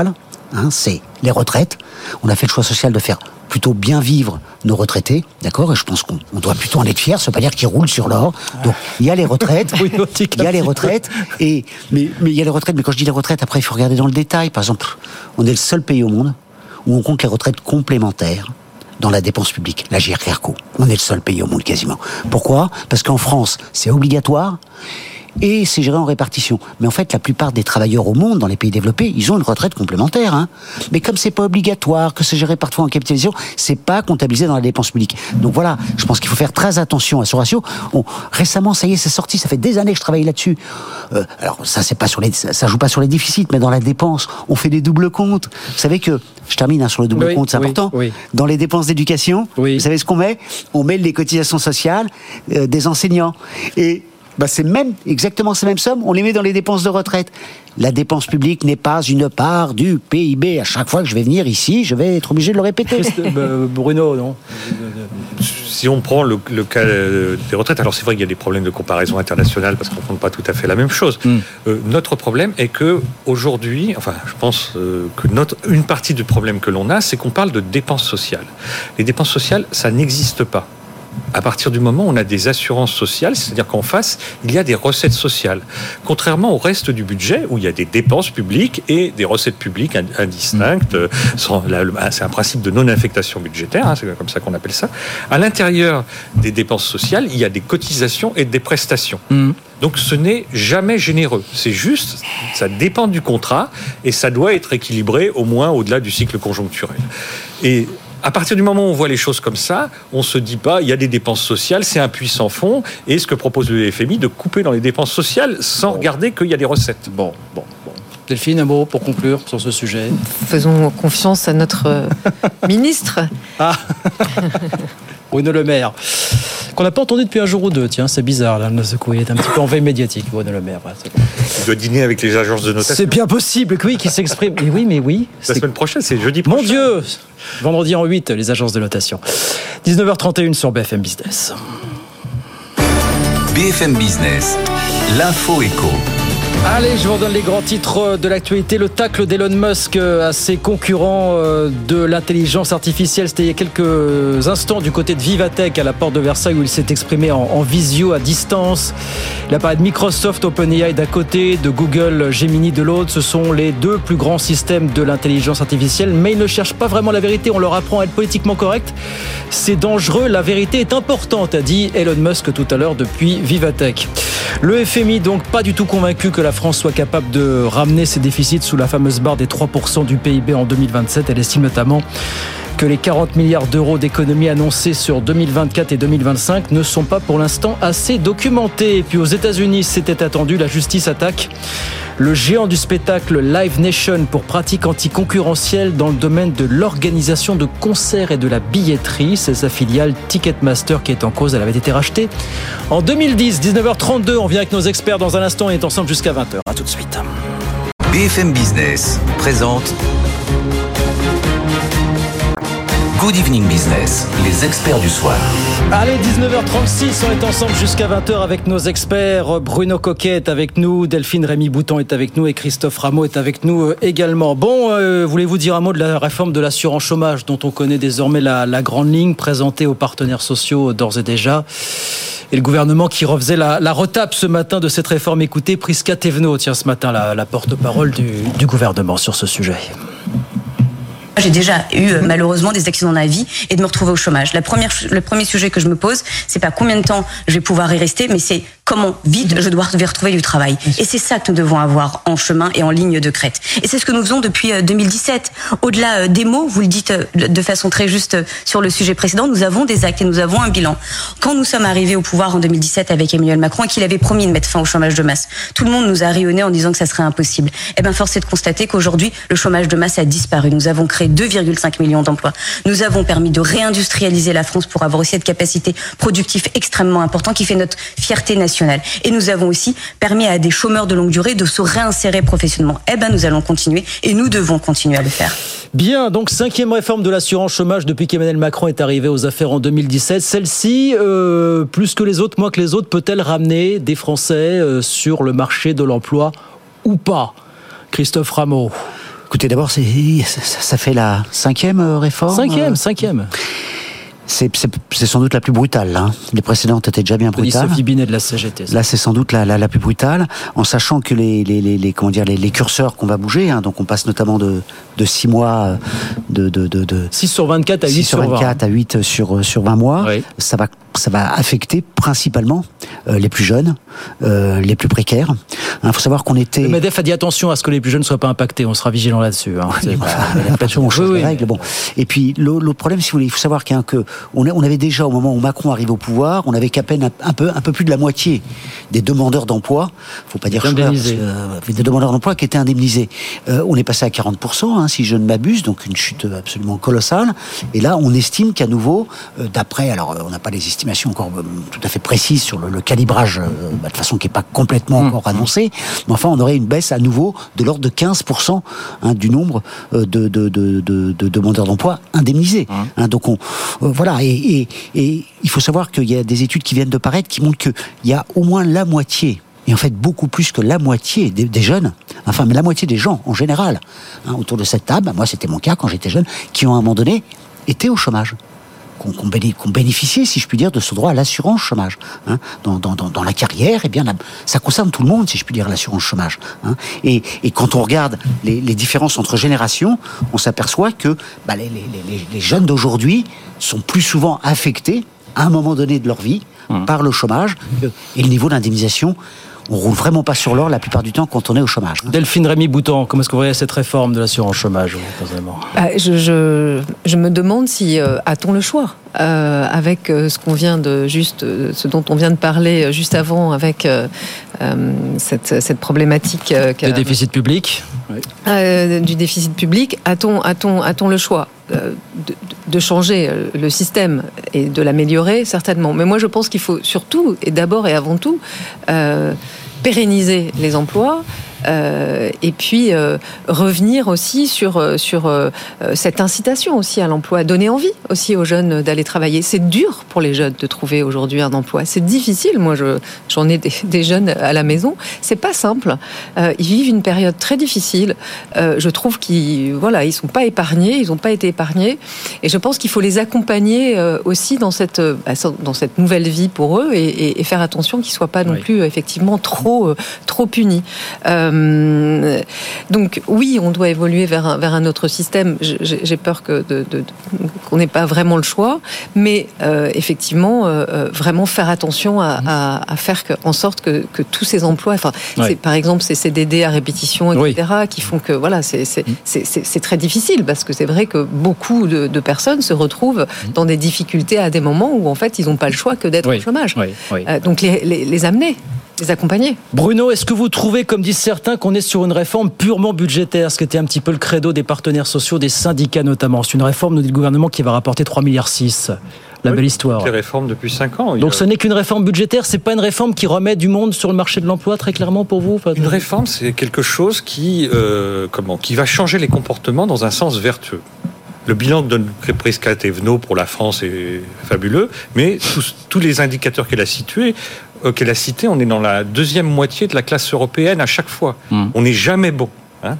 hein, c'est les retraites. On a fait le choix social de faire plutôt bien vivre nos retraités, d'accord ? Et je pense qu'on on doit plutôt en être fiers, ça veut pas dire qu'ils roulent sur l'or. Donc, il y a les retraites, oui, il y a les retraites, et, mais, mais il y a les retraites, mais quand je dis les retraites, après, il faut regarder dans le détail. Par exemple, on est le seul pays au monde où on compte les retraites complémentaires dans la dépense publique, la G R C O. On est le seul pays au monde quasiment. Pourquoi ? Parce qu'en France, c'est obligatoire, et c'est géré en répartition. Mais en fait, la plupart des travailleurs au monde, dans les pays développés, ils ont une retraite complémentaire. Hein. Mais comme c'est pas obligatoire, que c'est géré parfois en capitalisation, c'est pas comptabilisé dans la dépense publique. Donc voilà, je pense qu'il faut faire très attention à ce ratio. On, récemment, ça y est, c'est sorti. Ça fait des années que je travaille là-dessus. Euh, alors ça, c'est pas sur les, ça, ça joue pas sur les déficits, mais dans la dépense, on fait des doubles comptes. Vous savez que, je termine hein, sur le double oui, compte, c'est oui, important. Oui. Dans les dépenses d'éducation, oui. vous savez ce qu'on met ? On met les cotisations sociales euh, des enseignants. Et bah c'est même, exactement ces mêmes sommes, on les met dans les dépenses de retraite. La dépense publique n'est pas une part du P I B. À chaque fois que je vais venir ici, je vais être obligé de le répéter. Christ, bah, Bruno, non ? Si on prend le, le cas des retraites, alors c'est vrai qu'il y a des problèmes de comparaison internationale parce qu'on ne compte pas tout à fait la même chose. Mm. Euh, notre problème est que aujourd'hui, enfin, je pense euh, que notre, une partie du problème que l'on a, c'est qu'on parle de dépenses sociales. Les dépenses sociales, ça n'existe pas. À partir du moment où on a des assurances sociales, c'est-à-dire qu'en face, il y a des recettes sociales. Contrairement au reste du budget, où il y a des dépenses publiques et des recettes publiques indistinctes, c'est un principe de non-affectation budgétaire, hein, c'est comme ça qu'on appelle ça. À l'intérieur des dépenses sociales, il y a des cotisations et des prestations. Mmh. Donc ce n'est jamais généreux. C'est juste, ça dépend du contrat et ça doit être équilibré au moins au-delà du cycle conjoncturel. Et à partir du moment où on voit les choses comme ça, on ne se dit pas, il y a des dépenses sociales, c'est un puits sans fond, et ce que propose le F M I, de couper dans les dépenses sociales sans bon. regarder qu'il y a des recettes. Bon, bon, bon. Delphine, un mot pour conclure sur ce sujet. Faisons confiance à notre ministre. Ah Bruno Le Maire, qu'on n'a pas entendu depuis un jour ou deux. Tiens, c'est bizarre, là, le secoué est un petit peu en veille médiatique, Bruno Le Maire. Ouais, c'est bon. Il doit dîner avec les agences de notation. C'est bien possible, oui, qu'il s'exprime. Mais oui, mais oui. La semaine prochaine, c'est jeudi prochain. Mon Dieu, vendredi en huit, les agences de notation. dix-neuf heures trente et une sur B F M Business. B F M Business, l'info éco. Allez, je vous redonne les grands titres de l'actualité. Le tacle d'Elon Musk à ses concurrents de l'intelligence artificielle, c'était il y a quelques instants du côté de Vivatech à la porte de Versailles où il s'est exprimé en, en visio à distance. Il a parlé de Microsoft, OpenAI d'un côté, de Google, Gemini de l'autre. Ce sont les deux plus grands systèmes de l'intelligence artificielle, mais ils ne cherchent pas vraiment la vérité. On leur apprend à être politiquement correct. C'est dangereux, la vérité est importante, a dit Elon Musk tout à l'heure depuis Vivatech. Le F M I, donc, pas du tout convaincu que la France soit capable de ramener ses déficits sous la fameuse barre des trois pour cent du P I B en deux mille vingt-sept. Elle estime notamment que les quarante milliards d'euros d'économies annoncées sur deux mille vingt-quatre et deux mille vingt-cinq ne sont pas pour l'instant assez documentés. Et puis aux États-Unis, c'était attendu, la justice attaque le géant du spectacle Live Nation pour pratiques anticoncurrentielles dans le domaine de l'organisation de concerts et de la billetterie. C'est sa filiale Ticketmaster qui est en cause. Elle avait été rachetée en deux mille dix. dix-neuf heures trente-deux, on vient avec nos experts dans un instant et est ensemble jusqu'à vingt heures. A tout de suite. B F M Business présente Good Evening Business, les experts du soir. Allez, dix-neuf heures trente-six, on est ensemble jusqu'à vingt heures avec nos experts. Bruno Coquet est avec nous, Delphine Rémy-Bouton est avec nous et Christophe Rameau est avec nous également. Bon, euh, voulez-vous dire un mot de la réforme de l'assurance chômage dont on connaît désormais la, la grande ligne présentée aux partenaires sociaux d'ores et déjà, et le gouvernement qui refaisait la, la retape ce matin de cette réforme. Écoutez, Prisca Thévenot, tiens, ce matin la, la porte-parole du, du gouvernement sur ce sujet. J'ai déjà eu malheureusement des accidents dans la vie et de me retrouver au chômage. La première, le premier sujet que je me pose, c'est pas combien de temps je vais pouvoir y rester, mais c'est comment vite je dois retrouver du travail. Et c'est ça que nous devons avoir en chemin et en ligne de crête. Et c'est ce que nous faisons depuis deux mille dix-sept. Au-delà des mots, vous le dites de façon très juste sur le sujet précédent, nous avons des actes et nous avons un bilan. Quand nous sommes arrivés au pouvoir en deux mille dix-sept avec Emmanuel Macron et qu'il avait promis de mettre fin au chômage de masse, tout le monde nous a rayonné en disant que ça serait impossible. Eh bien, force est de constater qu'aujourd'hui, le chômage de masse a disparu. Nous avons créé deux virgule cinq millions d'emplois. Nous avons permis de réindustrialiser la France pour avoir aussi cette capacité productive extrêmement importante qui fait notre fierté nationale. Et nous avons aussi permis à des chômeurs de longue durée de se réinsérer professionnellement. Eh ben, nous allons continuer et nous devons continuer à le faire. Bien, donc cinquième réforme de l'assurance chômage depuis qu'Emmanuel Macron est arrivé aux affaires en deux mille dix-sept. Celle-ci, euh, plus que les autres, moins que les autres, peut-elle ramener des Français euh, sur le marché de l'emploi ou pas ? Christophe Rameau. Écoutez, d'abord, c'est, ça fait la cinquième réforme. Cinquième, cinquième. C'est, c'est, c'est sans doute la plus brutale. Hein. Les précédentes étaient déjà bien brutales. Sophie Binet de la C G T. Là, c'est sans doute la, la, la plus brutale, en sachant que les, les, les, les comment dire, les, les curseurs qu'on va bouger. Hein, donc, on passe notamment de de six mois, de de de, de six sur vingt-quatre à huit sur vingt-quatre à huit sur sur vingt mois. Oui. Ça va ça va affecter principalement euh, les plus jeunes, euh, les plus précaires. Il hein, faut savoir qu'on était. Le MEDEF a dit attention à ce que les plus jeunes ne soient pas impactés. On sera vigilant là-dessus. Hein. C'est bah, attention, on change oui, les règles. Bon. Et puis l'autre problème, si vous voulez, il faut savoir qu'il y a un, que on, on avait déjà au moment où Macron arrive au pouvoir, on avait qu'à peine un, un peu un peu plus de la moitié des demandeurs d'emploi. Faut pas dire chômeurs, parce que, euh, des demandeurs d'emploi qui étaient indemnisés. Euh, on est passé à quarante pour cent, hein, si je ne m'abuse, donc une chute absolument colossale. Et là, on estime qu'à nouveau, euh, d'après, alors on n'a pas les estimations encore euh, tout à fait précises sur le, le calibrage, euh, bah, de façon qui n'est pas complètement mmh. encore annoncée, mais enfin, on aurait une baisse à nouveau de l'ordre de quinze pour cent hein, du nombre euh, de, de, de, de, de demandeurs d'emploi indemnisés. Mmh. Hein, donc on, euh, voilà, et, et, et il faut savoir qu'il y a des études qui viennent de paraître qui montrent qu'il y a au moins la moitié, et en fait beaucoup plus que la moitié des, des jeunes, enfin mais la moitié des gens en général, hein, autour de cette table, moi c'était mon cas quand j'étais jeune, qui ont à un moment donné été au chômage. Qu'on, qu'on, béné, qu'on bénéficiait, si je puis dire, de ce droit à l'assurance chômage. Hein. Dans, dans, dans, dans la carrière, eh bien, la, ça concerne tout le monde, si je puis dire, l'assurance chômage. Hein. Et, et quand on regarde les, les différences entre générations, on s'aperçoit que bah, les, les, les, les jeunes d'aujourd'hui sont plus souvent affectés, à un moment donné de leur vie, mmh. par le chômage, et le niveau d'indemnisation. On roule vraiment pas sur l'or la plupart du temps quand on est au chômage. Delphine Rémy-Boutan, comment est-ce que vous voyez cette réforme de l'assurance chômage bah, je, je, je me demande si euh, a-t-on le choix euh, avec euh, ce qu'on vient de juste, euh, ce dont on vient de parler juste avant, avec euh, euh, cette, cette problématique euh, le déficit public, oui. euh, du déficit public. A-t-on, a-t-on, a-t-on le choix euh, de, de changer le système et de l'améliorer, certainement. Mais moi, je pense qu'il faut surtout, et d'abord et avant tout, euh, pérenniser les emplois. Euh, et puis euh, revenir aussi sur sur euh, cette incitation aussi à l'emploi, donner envie aussi aux jeunes d'aller travailler. C'est dur pour les jeunes de trouver aujourd'hui un emploi. C'est difficile. Moi, je j'en ai des, des jeunes à la maison. C'est pas simple. Euh, ils vivent une période très difficile. Euh, je trouve qu'ils voilà, ils sont pas épargnés. Ils n'ont pas été épargnés. Et je pense qu'il faut les accompagner euh, aussi dans cette dans cette nouvelle vie pour eux et, et, et faire attention qu'ils soient pas non oui. plus effectivement trop trop punis. Euh, Donc oui, on doit évoluer vers un, vers un autre système. J'ai peur que de, de, de, qu'on n'ait pas vraiment le choix, mais euh, effectivement, euh, vraiment faire attention à, à, à faire que, en sorte que, que tous ces emplois, enfin, ouais. c'est, par exemple, ces C D D à répétition, et cetera, oui. qui font que voilà, c'est, c'est, c'est, c'est, c'est très difficile parce que c'est vrai que beaucoup de, de personnes se retrouvent dans des difficultés à des moments où en fait ils n'ont pas le choix que d'être oui. au chômage. Oui. Oui. Euh, donc les, les, les amener. Les accompagner. Bruno, est-ce que vous trouvez, comme disent certains, qu'on est sur une réforme purement budgétaire, ce qui était un petit peu le credo des partenaires sociaux, des syndicats notamment? C'est une réforme, nous dit le gouvernement, qui va rapporter trois virgule six milliards. La oui, belle histoire. Les réformes depuis cinq ans. Donc a... ce n'est qu'une réforme budgétaire, c'est pas une réforme qui remet du monde sur le marché de l'emploi, très clairement pour vous? Une réforme, c'est quelque chose qui, euh, comment, qui va changer les comportements dans un sens vertueux. Le bilan que donne Prisca Thévenot pour la France est fabuleux, mais tous, tous les indicateurs qu'elle a situés, euh, qu'elle a cités, on est dans la deuxième moitié de la classe européenne à chaque fois. Mmh. On n'est jamais bon. Hein.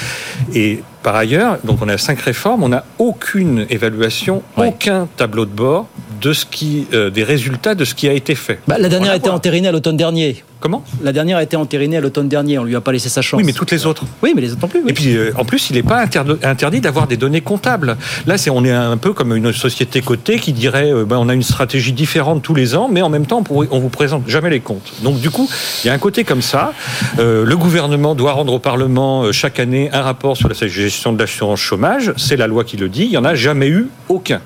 Et par ailleurs, donc on a cinq réformes, on n'a aucune évaluation, ouais. aucun tableau de bord de ce qui, euh, des résultats de ce qui a été fait. Bah, la dernière a été entérinée à l'automne dernier. Comment ? La dernière a été entérinée à l'automne dernier, on lui a pas laissé sa chance. Oui, mais toutes les autres. Oui, mais les autres non plus. Oui. Et puis, euh, en plus, il n'est pas interdit, interdit d'avoir des données comptables. Là, c'est, on est un peu comme une société cotée qui dirait, euh, ben, on a une stratégie différente tous les ans, mais en même temps, on, on vous présente jamais les comptes. Donc, du coup, il y a un côté comme ça. Euh, le gouvernement doit rendre au Parlement euh, chaque année un rapport sur la gestion de l'assurance chômage. C'est la loi qui le dit. Il n'y en a jamais eu aucun.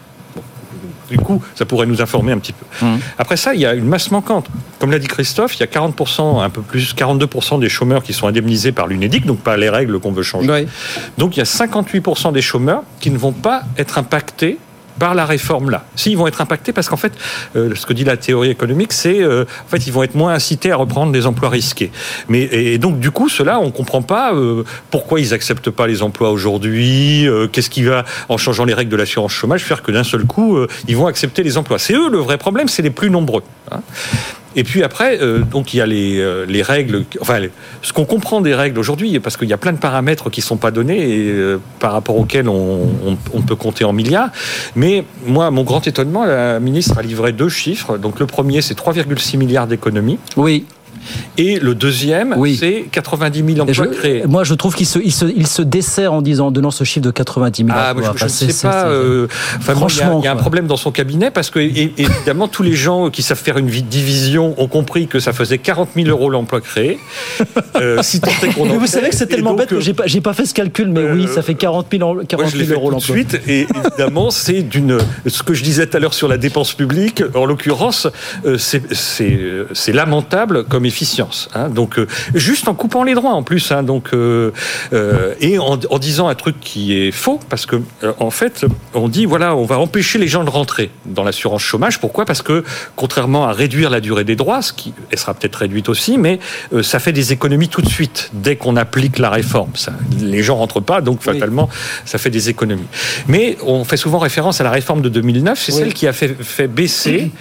Du coup, ça pourrait nous informer un petit peu. Mmh. Après ça, il y a une masse manquante. Comme l'a dit Christophe, il y a quarante pour cent, un peu plus, quarante-deux pour cent des chômeurs qui sont indemnisés par l'UNEDIC, donc pas les règles qu'on veut changer. Oui. Donc il y a cinquante-huit pour cent des chômeurs qui ne vont pas être impactés par la réforme là. S'ils vont être impactés parce qu'en fait, euh, ce que dit la théorie économique, c'est euh, en fait ils vont être moins incités à reprendre des emplois risqués. Mais et, et donc du coup, ceux-là, on comprend pas euh, pourquoi ils acceptent pas les emplois aujourd'hui. Euh, qu'est-ce qui va, en changeant les règles de l'assurance chômage, faire que d'un seul coup, euh, ils vont accepter les emplois. C'est eux le vrai problème, c'est les plus nombreux. Hein. Et puis après, euh, donc il y a les, euh, les règles, enfin ce qu'on comprend des règles aujourd'hui, parce qu'il y a plein de paramètres qui ne sont pas donnés et euh, par rapport auxquels on, on, on peut compter en milliards. Mais moi, mon grand étonnement, la ministre a livré deux chiffres. Donc le premier, c'est trois virgule six milliards d'économies. Oui. Et le deuxième, oui. c'est quatre-vingt-dix mille emplois je, créés. Moi, je trouve qu'il se, il se, il se dessert en disant, en donnant ce chiffre de quatre-vingt-dix mille. Ah, emplois. je, je enfin, ne sais pas. Euh, enfin, franchement, il y a, y a un problème dans son cabinet parce que, évidemment, tous les gens qui savent faire une division ont compris que ça faisait quarante mille euros l'emploi créé. Euh, si tant est qu'on en mais vous fait. savez que c'est tellement donc, bête que j'ai pas, j'ai pas fait ce calcul, mais euh, oui, ça fait quarante mille, quarante mille euros l'emploi. Tout de suite, et évidemment, c'est d'une. Ce que je disais tout à l'heure sur la dépense publique, en l'occurrence, euh, c'est, c'est, c'est lamentable comme efficience. Hein. Donc, euh, juste en coupant les droits en plus, hein, donc, euh, euh, et en, en disant un truc qui est faux, parce que euh, en fait, on dit voilà, on va empêcher les gens de rentrer dans l'assurance chômage. Pourquoi ? Parce que contrairement à réduire la durée des droits, ce qui elle sera peut-être réduite aussi, mais euh, ça fait des économies tout de suite dès qu'on applique la réforme. Ça, les gens rentrent pas, donc fatalement, oui. ça fait des économies. Mais on fait souvent référence à la réforme de deux mille neuf, c'est oui. celle qui a fait, fait baisser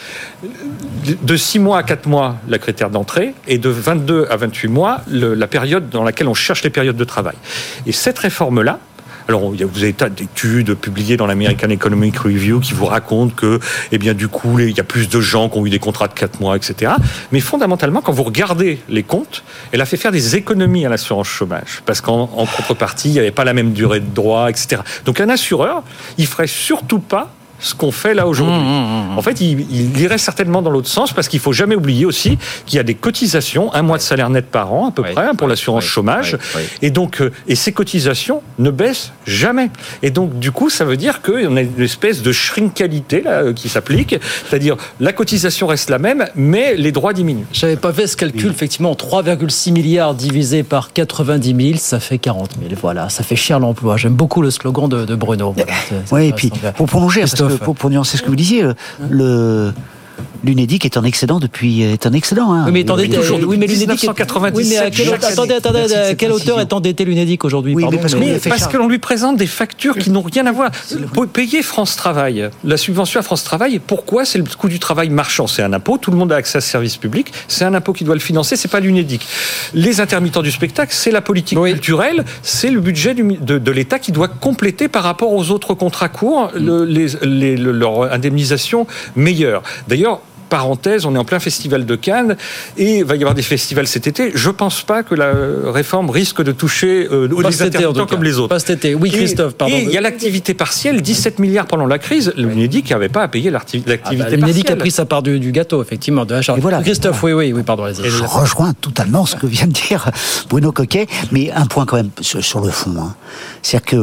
de six mois à quatre mois la critère d'entrée et de vingt-deux à vingt-huit mois le, la période dans laquelle on cherche les périodes de travail. Et cette réforme-là, alors vous avez tas d'études publiées dans l'American Economic Review qui vous racontent que, eh bien, du coup, il y a plus de gens qui ont eu des contrats de quatre mois, et cetera. Mais fondamentalement, quand vous regardez les comptes, elle a fait faire des économies à l'assurance chômage parce qu'en en contrepartie, il n'y avait pas la même durée de droit, et cetera. Donc un assureur, il ferait surtout pas ce qu'on fait là aujourd'hui. Mmh, mmh, mmh. En fait, il, il irait certainement dans l'autre sens parce qu'il faut jamais oublier aussi qu'il y a des cotisations, un mois de salaire net par an à peu oui, près pour oui, l'assurance oui, chômage, oui, oui. et donc euh, et ces cotisations ne baissent jamais. Et donc du coup, ça veut dire qu'on a une espèce de shrinkalité là euh, qui s'applique, c'est-à-dire la cotisation reste la même, mais les droits diminuent. J'avais pas fait ce calcul, oui. effectivement, trois virgule six milliards divisé par quatre-vingt-dix mille, ça fait quarante mille. Voilà, ça fait cher l'emploi. J'aime beaucoup le slogan de, de Bruno. Voilà, c'est, c'est oui, et puis pour prolonger. Pour, pour nuancer ce que vous disiez, le, l'Unédic est en excédent depuis est un excédent. Hein. Oui, mais attendez, toujours oui, mais l'Unédic est... oui, mais à quelle, attendez, attendez, à quelle hauteur est endetté l'Unédic aujourd'hui? Oui, mais parce, mais parce que l'on lui présente des factures qui n'ont rien à voir. Pour payer France Travail, la subvention à France Travail, pourquoi? C'est le coût du travail marchand, c'est un impôt. Tout le monde a accès à ce service public. C'est un impôt qui doit le financer. C'est pas l'Unédic. Les intermittents du spectacle, c'est la politique oui. culturelle, c'est le budget du, de, de l'État qui doit compléter par rapport aux autres contrats courts le, les, les, le, leur indemnisation meilleure. D'ailleurs, parenthèse, on est en plein festival de Cannes et il va y avoir des festivals cet été. Je ne pense pas que la réforme risque de toucher euh, les intermittents comme les autres. Pas cet été. Oui, Christophe, pardon. Et il y a l'activité partielle, dix-sept milliards pendant la crise. L'Unédic n'avait pas à payer l'activité ah bah, partielle. L'Unédic a pris sa part du, du gâteau, effectivement, de la charge. Voilà. Christophe, oui, oui, oui, pardon. Et je rejoins totalement ce que vient de dire Bruno Coquet, mais un point quand même sur, sur le fond. Hein. C'est-à-dire que,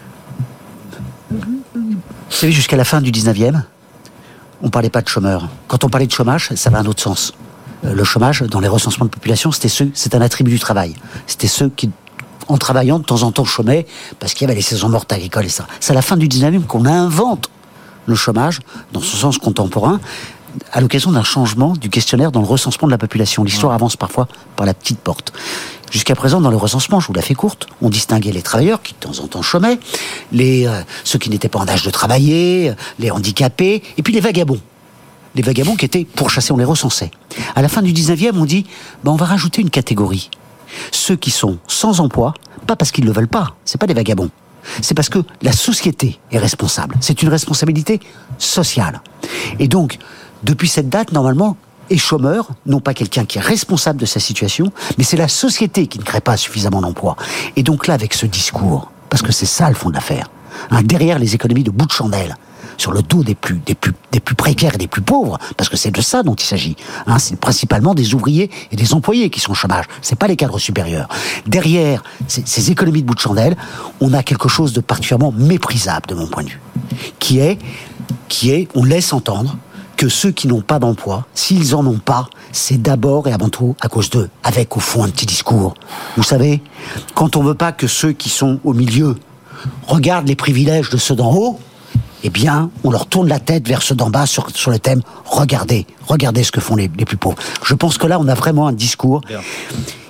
vous savez, jusqu'à la fin du dix-neuvième, on ne parlait pas de chômeurs. Quand on parlait de chômage, ça avait un autre sens. Le chômage, dans les recensements de population, c'était ceux, c'est un attribut du travail. C'était ceux qui, en travaillant, de temps en temps chômaient, parce qu'il y avait les saisons mortes agricoles et ça. C'est à la fin du dix-neuvième qu'on invente le chômage, dans son sens contemporain, à l'occasion d'un changement du questionnaire dans le recensement de la population. L'histoire avance parfois par la petite porte. Jusqu'à présent, dans le recensement, je vous la fais courte, on distinguait les travailleurs qui de temps en temps chômaient, les, euh, ceux qui n'étaient pas en âge de travailler, les handicapés, et puis les vagabonds. Les vagabonds qui étaient pourchassés, on les recensait. À la fin du dix-neuvième, on dit, ben, on va rajouter une catégorie. Ceux qui sont sans emploi, pas parce qu'ils ne le veulent pas, c'est pas des vagabonds. C'est parce que la société est responsable. C'est une responsabilité sociale. Et donc, depuis cette date, normalement, et chômeur, non pas quelqu'un qui est responsable de sa situation, mais c'est la société qui ne crée pas suffisamment d'emplois. Et donc là, avec ce discours, parce que c'est ça le fond de l'affaire, hein, derrière les économies de bout de chandelle, sur le dos des plus, des plus, des plus précaires et des plus pauvres, parce que c'est de ça dont il s'agit. Hein, c'est principalement des ouvriers et des employés qui sont au chômage. C'est pas les cadres supérieurs. Derrière ces, ces économies de bout de chandelle, on a quelque chose de particulièrement méprisable, de mon point de vue, qui est, qui est, on laisse entendre que ceux qui n'ont pas d'emploi, s'ils en ont pas, c'est d'abord et avant tout à cause d'eux, avec au fond un petit discours. Vous savez, quand on veut pas que ceux qui sont au milieu regardent les privilèges de ceux d'en haut, eh bien, on leur tourne la tête vers ceux d'en bas sur, sur le thème « Regardez, regardez ce que font les, les plus pauvres ». Je pense que là, on a vraiment un discours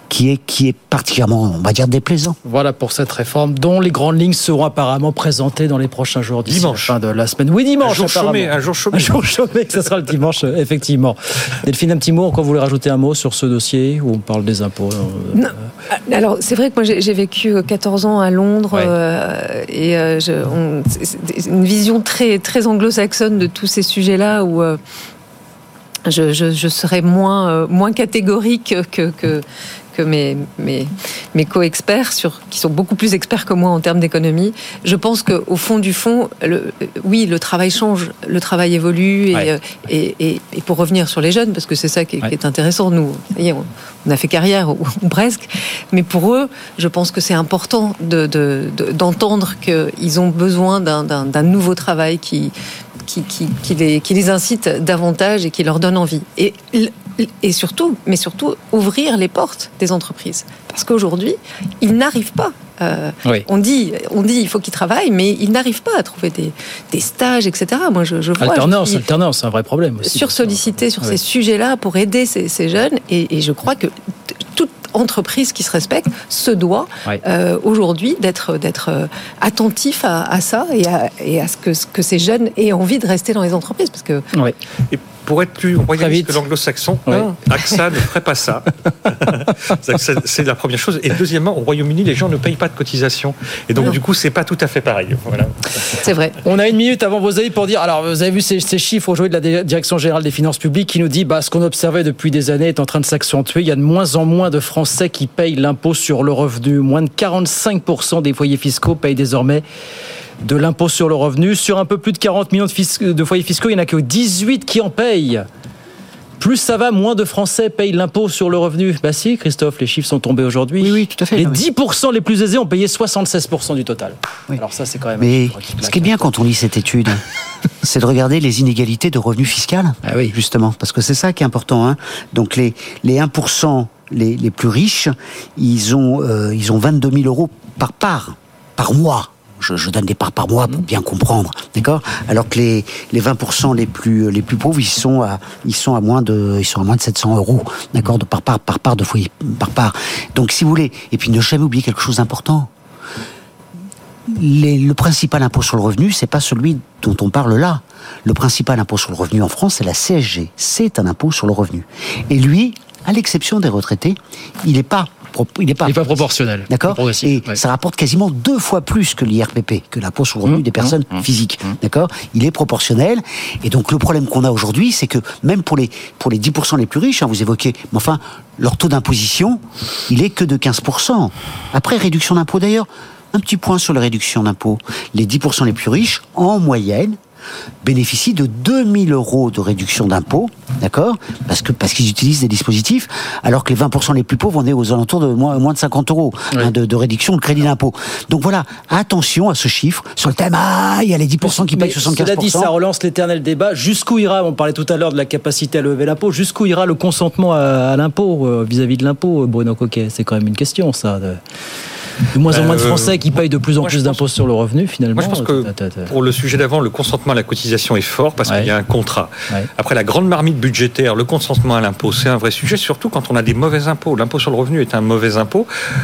qui est, qui est particulièrement, on va dire, déplaisant. Voilà pour cette réforme, dont les grandes lignes seront apparemment présentées dans les prochains jours d'ici la fin de la semaine. Oui, dimanche, un jour apparemment. chômé, un jour chômé. Un jour chômé, que ce sera le dimanche, effectivement. Delphine, un petit mot, encore vous voulez rajouter un mot sur ce dossier où on parle des impôts? Non. Alors, c'est vrai que moi, j'ai, j'ai vécu quatorze ans à Londres, ouais. euh, et euh, je, on, c'est une vision très, très anglo-saxonne de tous ces sujets-là où euh, je, je, je serais moins, euh, moins catégorique que... que que mes, mes, mes co-experts, sur, qui sont beaucoup plus experts que moi en termes d'économie. Je pense qu'au fond du fond, le, oui, le travail change, le travail évolue, et, ouais. et, et, et pour revenir sur les jeunes, parce que c'est ça qui est, ouais. qui est intéressant, nous, on a fait carrière, ou, ou presque, mais pour eux, je pense que c'est important de, de, de, d'entendre qu'ils ont besoin d'un, d'un, d'un nouveau travail qui... Qui, qui, qui, les, qui les incite davantage et qui leur donne envie. Et, et surtout, mais surtout, ouvrir les portes des entreprises. Parce qu'aujourd'hui, ils n'arrivent pas. Euh, oui. on, dit, on dit il faut qu'ils travaillent, mais ils n'arrivent pas à trouver des, des stages, et cetera. Moi, je, je vois... Alternance, je alternance, c'est un vrai problème aussi. Sursollicité sur oui. ces sujets-là pour aider ces, ces jeunes. Et, et je crois que toute entreprise qui se respecte se doit oui. euh, aujourd'hui d'être, d'être euh, attentif à, à ça et à, et à ce que, que ces jeunes aient envie de rester dans les entreprises. Parce que... oui. Et pour être plus royaliste que l'anglo-saxon, oui. A X A ne ferait pas ça. C'est la première chose. Et deuxièmement, au Royaume-Uni, les gens ne payent pas de cotisation. Et donc, non. du coup, c'est pas tout à fait pareil. Voilà. C'est vrai. On a une minute avant vos avis pour dire... Alors, vous avez vu ces, ces chiffres aujourd'hui de la Direction Générale des Finances Publiques qui nous dit bah, ce qu'on observait depuis des années est en train de s'accentuer. Il y a de moins en moins de Français qui payent l'impôt sur le revenu. Moins de quarante-cinq pour cent des foyers fiscaux payent désormais de l'impôt sur le revenu. Sur un peu plus de quarante millions de, fisc- de foyers fiscaux, il n'y en a que dix-huit qui en payent. Plus ça va, moins de Français payent l'impôt sur le revenu. Bah si, Christophe, les chiffres sont tombés aujourd'hui. Oui, oui, tout à fait. Les oui. dix pour cent les plus aisés ont payé soixante-seize pour cent du total. Oui. Alors ça, c'est quand même... Mais ce qui est bien quand on lit cette étude, c'est de regarder les inégalités de revenus fiscaux. Ah oui. Justement, parce que c'est ça qui est important. Hein. Donc les, les un pour cent les, les plus riches, ils ont, euh, ils ont vingt-deux mille euros par part, par mois. Je, je donne des parts par mois pour bien comprendre, d'accord. Alors que les, les vingt pour cent les plus, les plus pauvres, ils sont à, ils sont à moins de, ils sont à moins de sept cents euros, d'accord, de par part, par part de foyer, par part. Donc, si vous voulez, et puis ne jamais oublier quelque chose d'important. Les, le principal impôt sur le revenu, c'est pas celui dont on parle là. Le principal impôt sur le revenu en France, c'est la C S G. C'est un impôt sur le revenu. Et lui, à l'exception des retraités, il n'est pas Il n'est pas, pas proportionnel. D'accord. Et ouais. ça rapporte quasiment deux fois plus que l'I R P P, que l'impôt sur le revenu mmh, des personnes mmh, physiques. Mmh. D'accord. Il est proportionnel. Et donc, le problème qu'on a aujourd'hui, c'est que même pour les, pour les dix pour cent les plus riches, hein, vous évoquez, mais enfin, leur taux d'imposition, il est que de quinze pour cent. Après, réduction d'impôt d'ailleurs, un petit point sur la réduction d'impôt. Les dix pour cent les plus riches, en moyenne, bénéficient de deux mille euros de réduction d'impôt, d'accord, parce que parce qu'ils utilisent des dispositifs, alors que les vingt pour cent les plus pauvres, on est aux alentours de moins, moins de cinquante euros oui. hein, de, de réduction de crédit d'impôt. Donc voilà, attention à ce chiffre sur le thème. Ah, il y a les dix pour cent qui payent soixante-quinze pour cent. Cela dit, ça relance l'éternel débat. Jusqu'où ira, on parlait tout à l'heure de la capacité à lever l'impôt, jusqu'où ira le consentement à, à l'impôt, euh, vis-à-vis de l'impôt, Bruno Coquet? C'est quand même une question, ça. De... De moins en moins de Français qui payent de plus en plus d'impôts sur le revenu, finalement. Moi, je pense que pour le sujet d'avant, le consentement à la cotisation est fort parce ouais. qu'il y a un contrat. Ouais. Après, la grande marmite budgétaire, le consentement à l'impôt, c'est un vrai sujet, surtout quand on a des mauvais impôts. L'impôt sur le revenu est un mauvais impôt.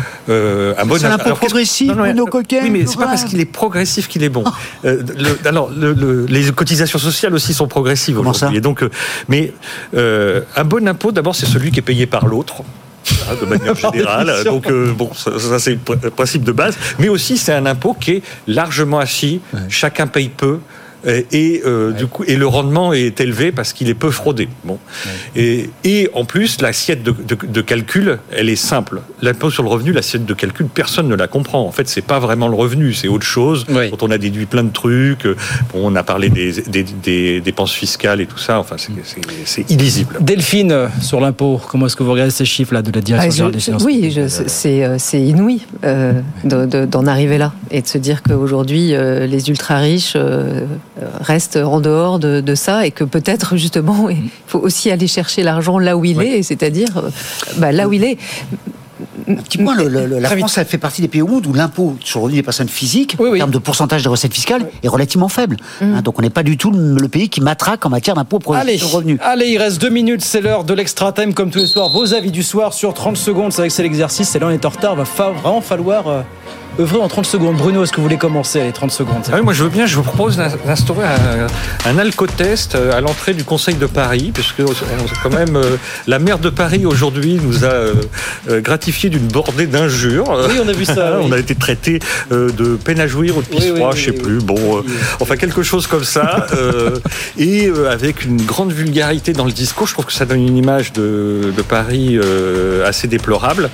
Euh, un bon c'est un impôt progressif, nos coquins. Oui, mais c'est pas parce qu'il est progressif qu'il est bon. euh, le, alors, le, le, les cotisations sociales aussi sont progressives aujourd'hui. Et donc, euh, mais euh, un bon impôt, d'abord, c'est celui qui est payé par l'autre. De manière générale, donc euh, bon, ça, ça c'est le principe de base, mais aussi c'est un impôt qui est largement assis, ouais. chacun paye peu. Et, euh, ouais. du coup, et le rendement est élevé parce qu'il est peu fraudé. Bon. Ouais. Et, et en plus, l'assiette de, de, de calcul, elle est simple. L'impôt sur le revenu, l'assiette de calcul, personne ne la comprend. En fait, c'est pas vraiment le revenu, c'est autre chose. Ouais. Quand on a déduit plein de trucs, bon, on a parlé des, des, des dépenses fiscales et tout ça. Enfin, c'est, c'est, c'est illisible. Delphine, sur l'impôt, comment est-ce que vous regardez ces chiffres-là de la Direction générale des finances ? Oui, je, c'est, c'est inouï euh, de, de, d'en arriver là et de se dire qu'aujourd'hui, euh, les ultra riches euh, reste en dehors de, de ça et que peut-être justement il faut aussi aller chercher l'argent là où il oui. est, c'est-à-dire bah, là où il est. Un petit point, le, le, la France elle fait partie des pays au monde où l'impôt sur le revenu des personnes physiques, oui, oui. en termes de pourcentage des recettes fiscales, oui. est relativement faible. Mmh. Hein, donc on n'est pas du tout le, le pays qui matraque en matière d'impôt sur le revenu. Allez, il reste deux minutes, c'est l'heure de l'extra time comme tous les soirs. Vos avis du soir sur trente secondes, c'est vrai que c'est l'exercice, et là on est en retard, va fa- vraiment falloir... Euh... œuvrer en trente secondes. Bruno, est-ce que vous voulez commencer les trente secondes? Ah oui, moi je veux bien, je vous propose d'instaurer un, un alcotest à l'entrée du Conseil de Paris, puisque quand même la maire de Paris aujourd'hui nous a gratifié d'une bordée d'injures. Oui, on a vu ça. On oui. a été traité de peine à jouir ou de pisse froid, oui, oui, je sais oui, plus. Oui. Bon, oui. enfin quelque chose comme ça. euh, et avec une grande vulgarité dans le discours, je trouve que ça donne une image de, de Paris euh, assez déplorable.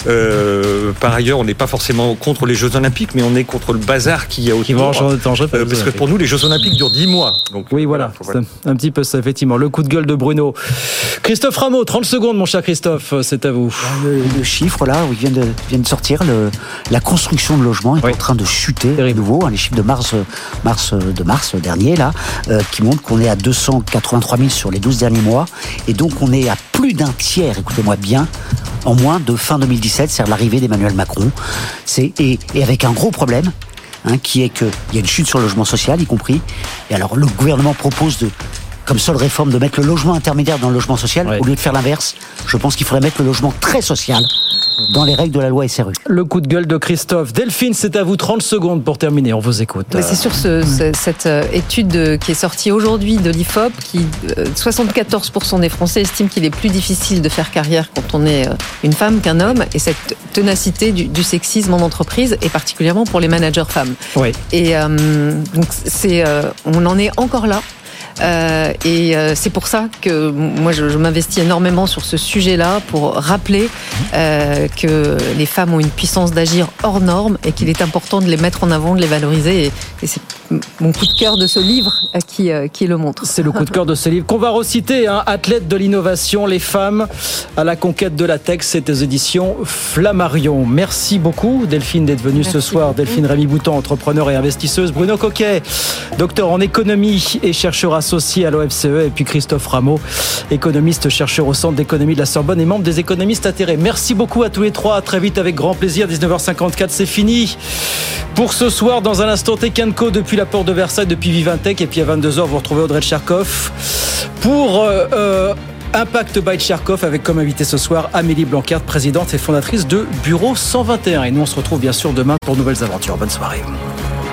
Euh, par ailleurs, on n'est pas forcément contre les Jeux Olympiques, mais on est contre le bazar qu'il y a autour. Qui va en changer, euh, parce que pour nous, les Jeux Olympiques durent dix mois. Donc, oui, voilà, voilà. C'est un petit peu ça, effectivement. Le coup de gueule de Bruno. Christophe Rameau, trente secondes, mon cher Christophe, c'est à vous. Le, le chiffre, là, où il vient de, vient de sortir, le, la construction de logements est oui. en train de chuter de nouveau. Hein, les chiffres de mars, mars, de mars dernier, là, euh, qui montrent qu'on est à deux cent quatre-vingt-trois mille sur les douze derniers mois. Et donc, on est à plus d'un tiers, écoutez-moi bien, en moins de fin deux mille dix-sept, c'est-à-dire l'arrivée d'Emmanuel Macron. C'est, et, et avec un gros problème, hein, qui est qu'il y a une chute sur le logement social, y compris. Et alors, le gouvernement propose de, comme seule réforme, de mettre le logement intermédiaire dans le logement social, ouais. au lieu de faire l'inverse. Je pense qu'il faudrait mettre le logement très social dans les règles de la loi S R U. Le coup de gueule de Christophe. Delphine, c'est à vous, trente secondes pour terminer, on vous écoute. Mais c'est sur ce, ce, cette étude qui est sortie aujourd'hui de l'I F O P, qui soixante-quatorze pour cent des Français estiment qu'il est plus difficile de faire carrière quand on est une femme qu'un homme, et cette ténacité du, du sexisme en entreprise, et particulièrement pour les managers femmes. Oui. Et euh, donc c'est, euh, on en est encore là. Euh, et euh, c'est pour ça que moi je, je m'investis énormément sur ce sujet-là, pour rappeler euh, que les femmes ont une puissance d'agir hors norme et qu'il est important de les mettre en avant, de les valoriser. Et, et c'est mon coup de cœur de ce livre qui, euh, qui le montre. C'est le coup de cœur de ce livre qu'on va reciter, hein, Athlètes de l'innovation, les femmes à la conquête de la tech, c'est aux éditions Flammarion. Merci beaucoup Delphine d'être venue Merci ce soir. Beaucoup. Delphine Rémy-Boutan, entrepreneure et investisseuse. Bruno Coquet, docteur en économie et chercheur associé à l'O F C E, et puis Christophe Rameau, économiste, chercheur au Centre d'économie de la Sorbonne et membre des économistes atterrés. Merci beaucoup à tous les trois, à très vite avec grand plaisir. dix-neuf heures cinquante-quatre, c'est fini pour ce soir. Dans un instant, Tech and Co depuis la porte de Versailles, depuis Vivintech, et puis à vingt-deux heures vous retrouvez Audrey Tcherkov pour euh, euh, Impact by Tcherkov, avec comme invité ce soir Amélie Blanquart, présidente et fondatrice de Bureau cent vingt et un. Et nous on se retrouve bien sûr demain pour de nouvelles aventures. Bonne soirée.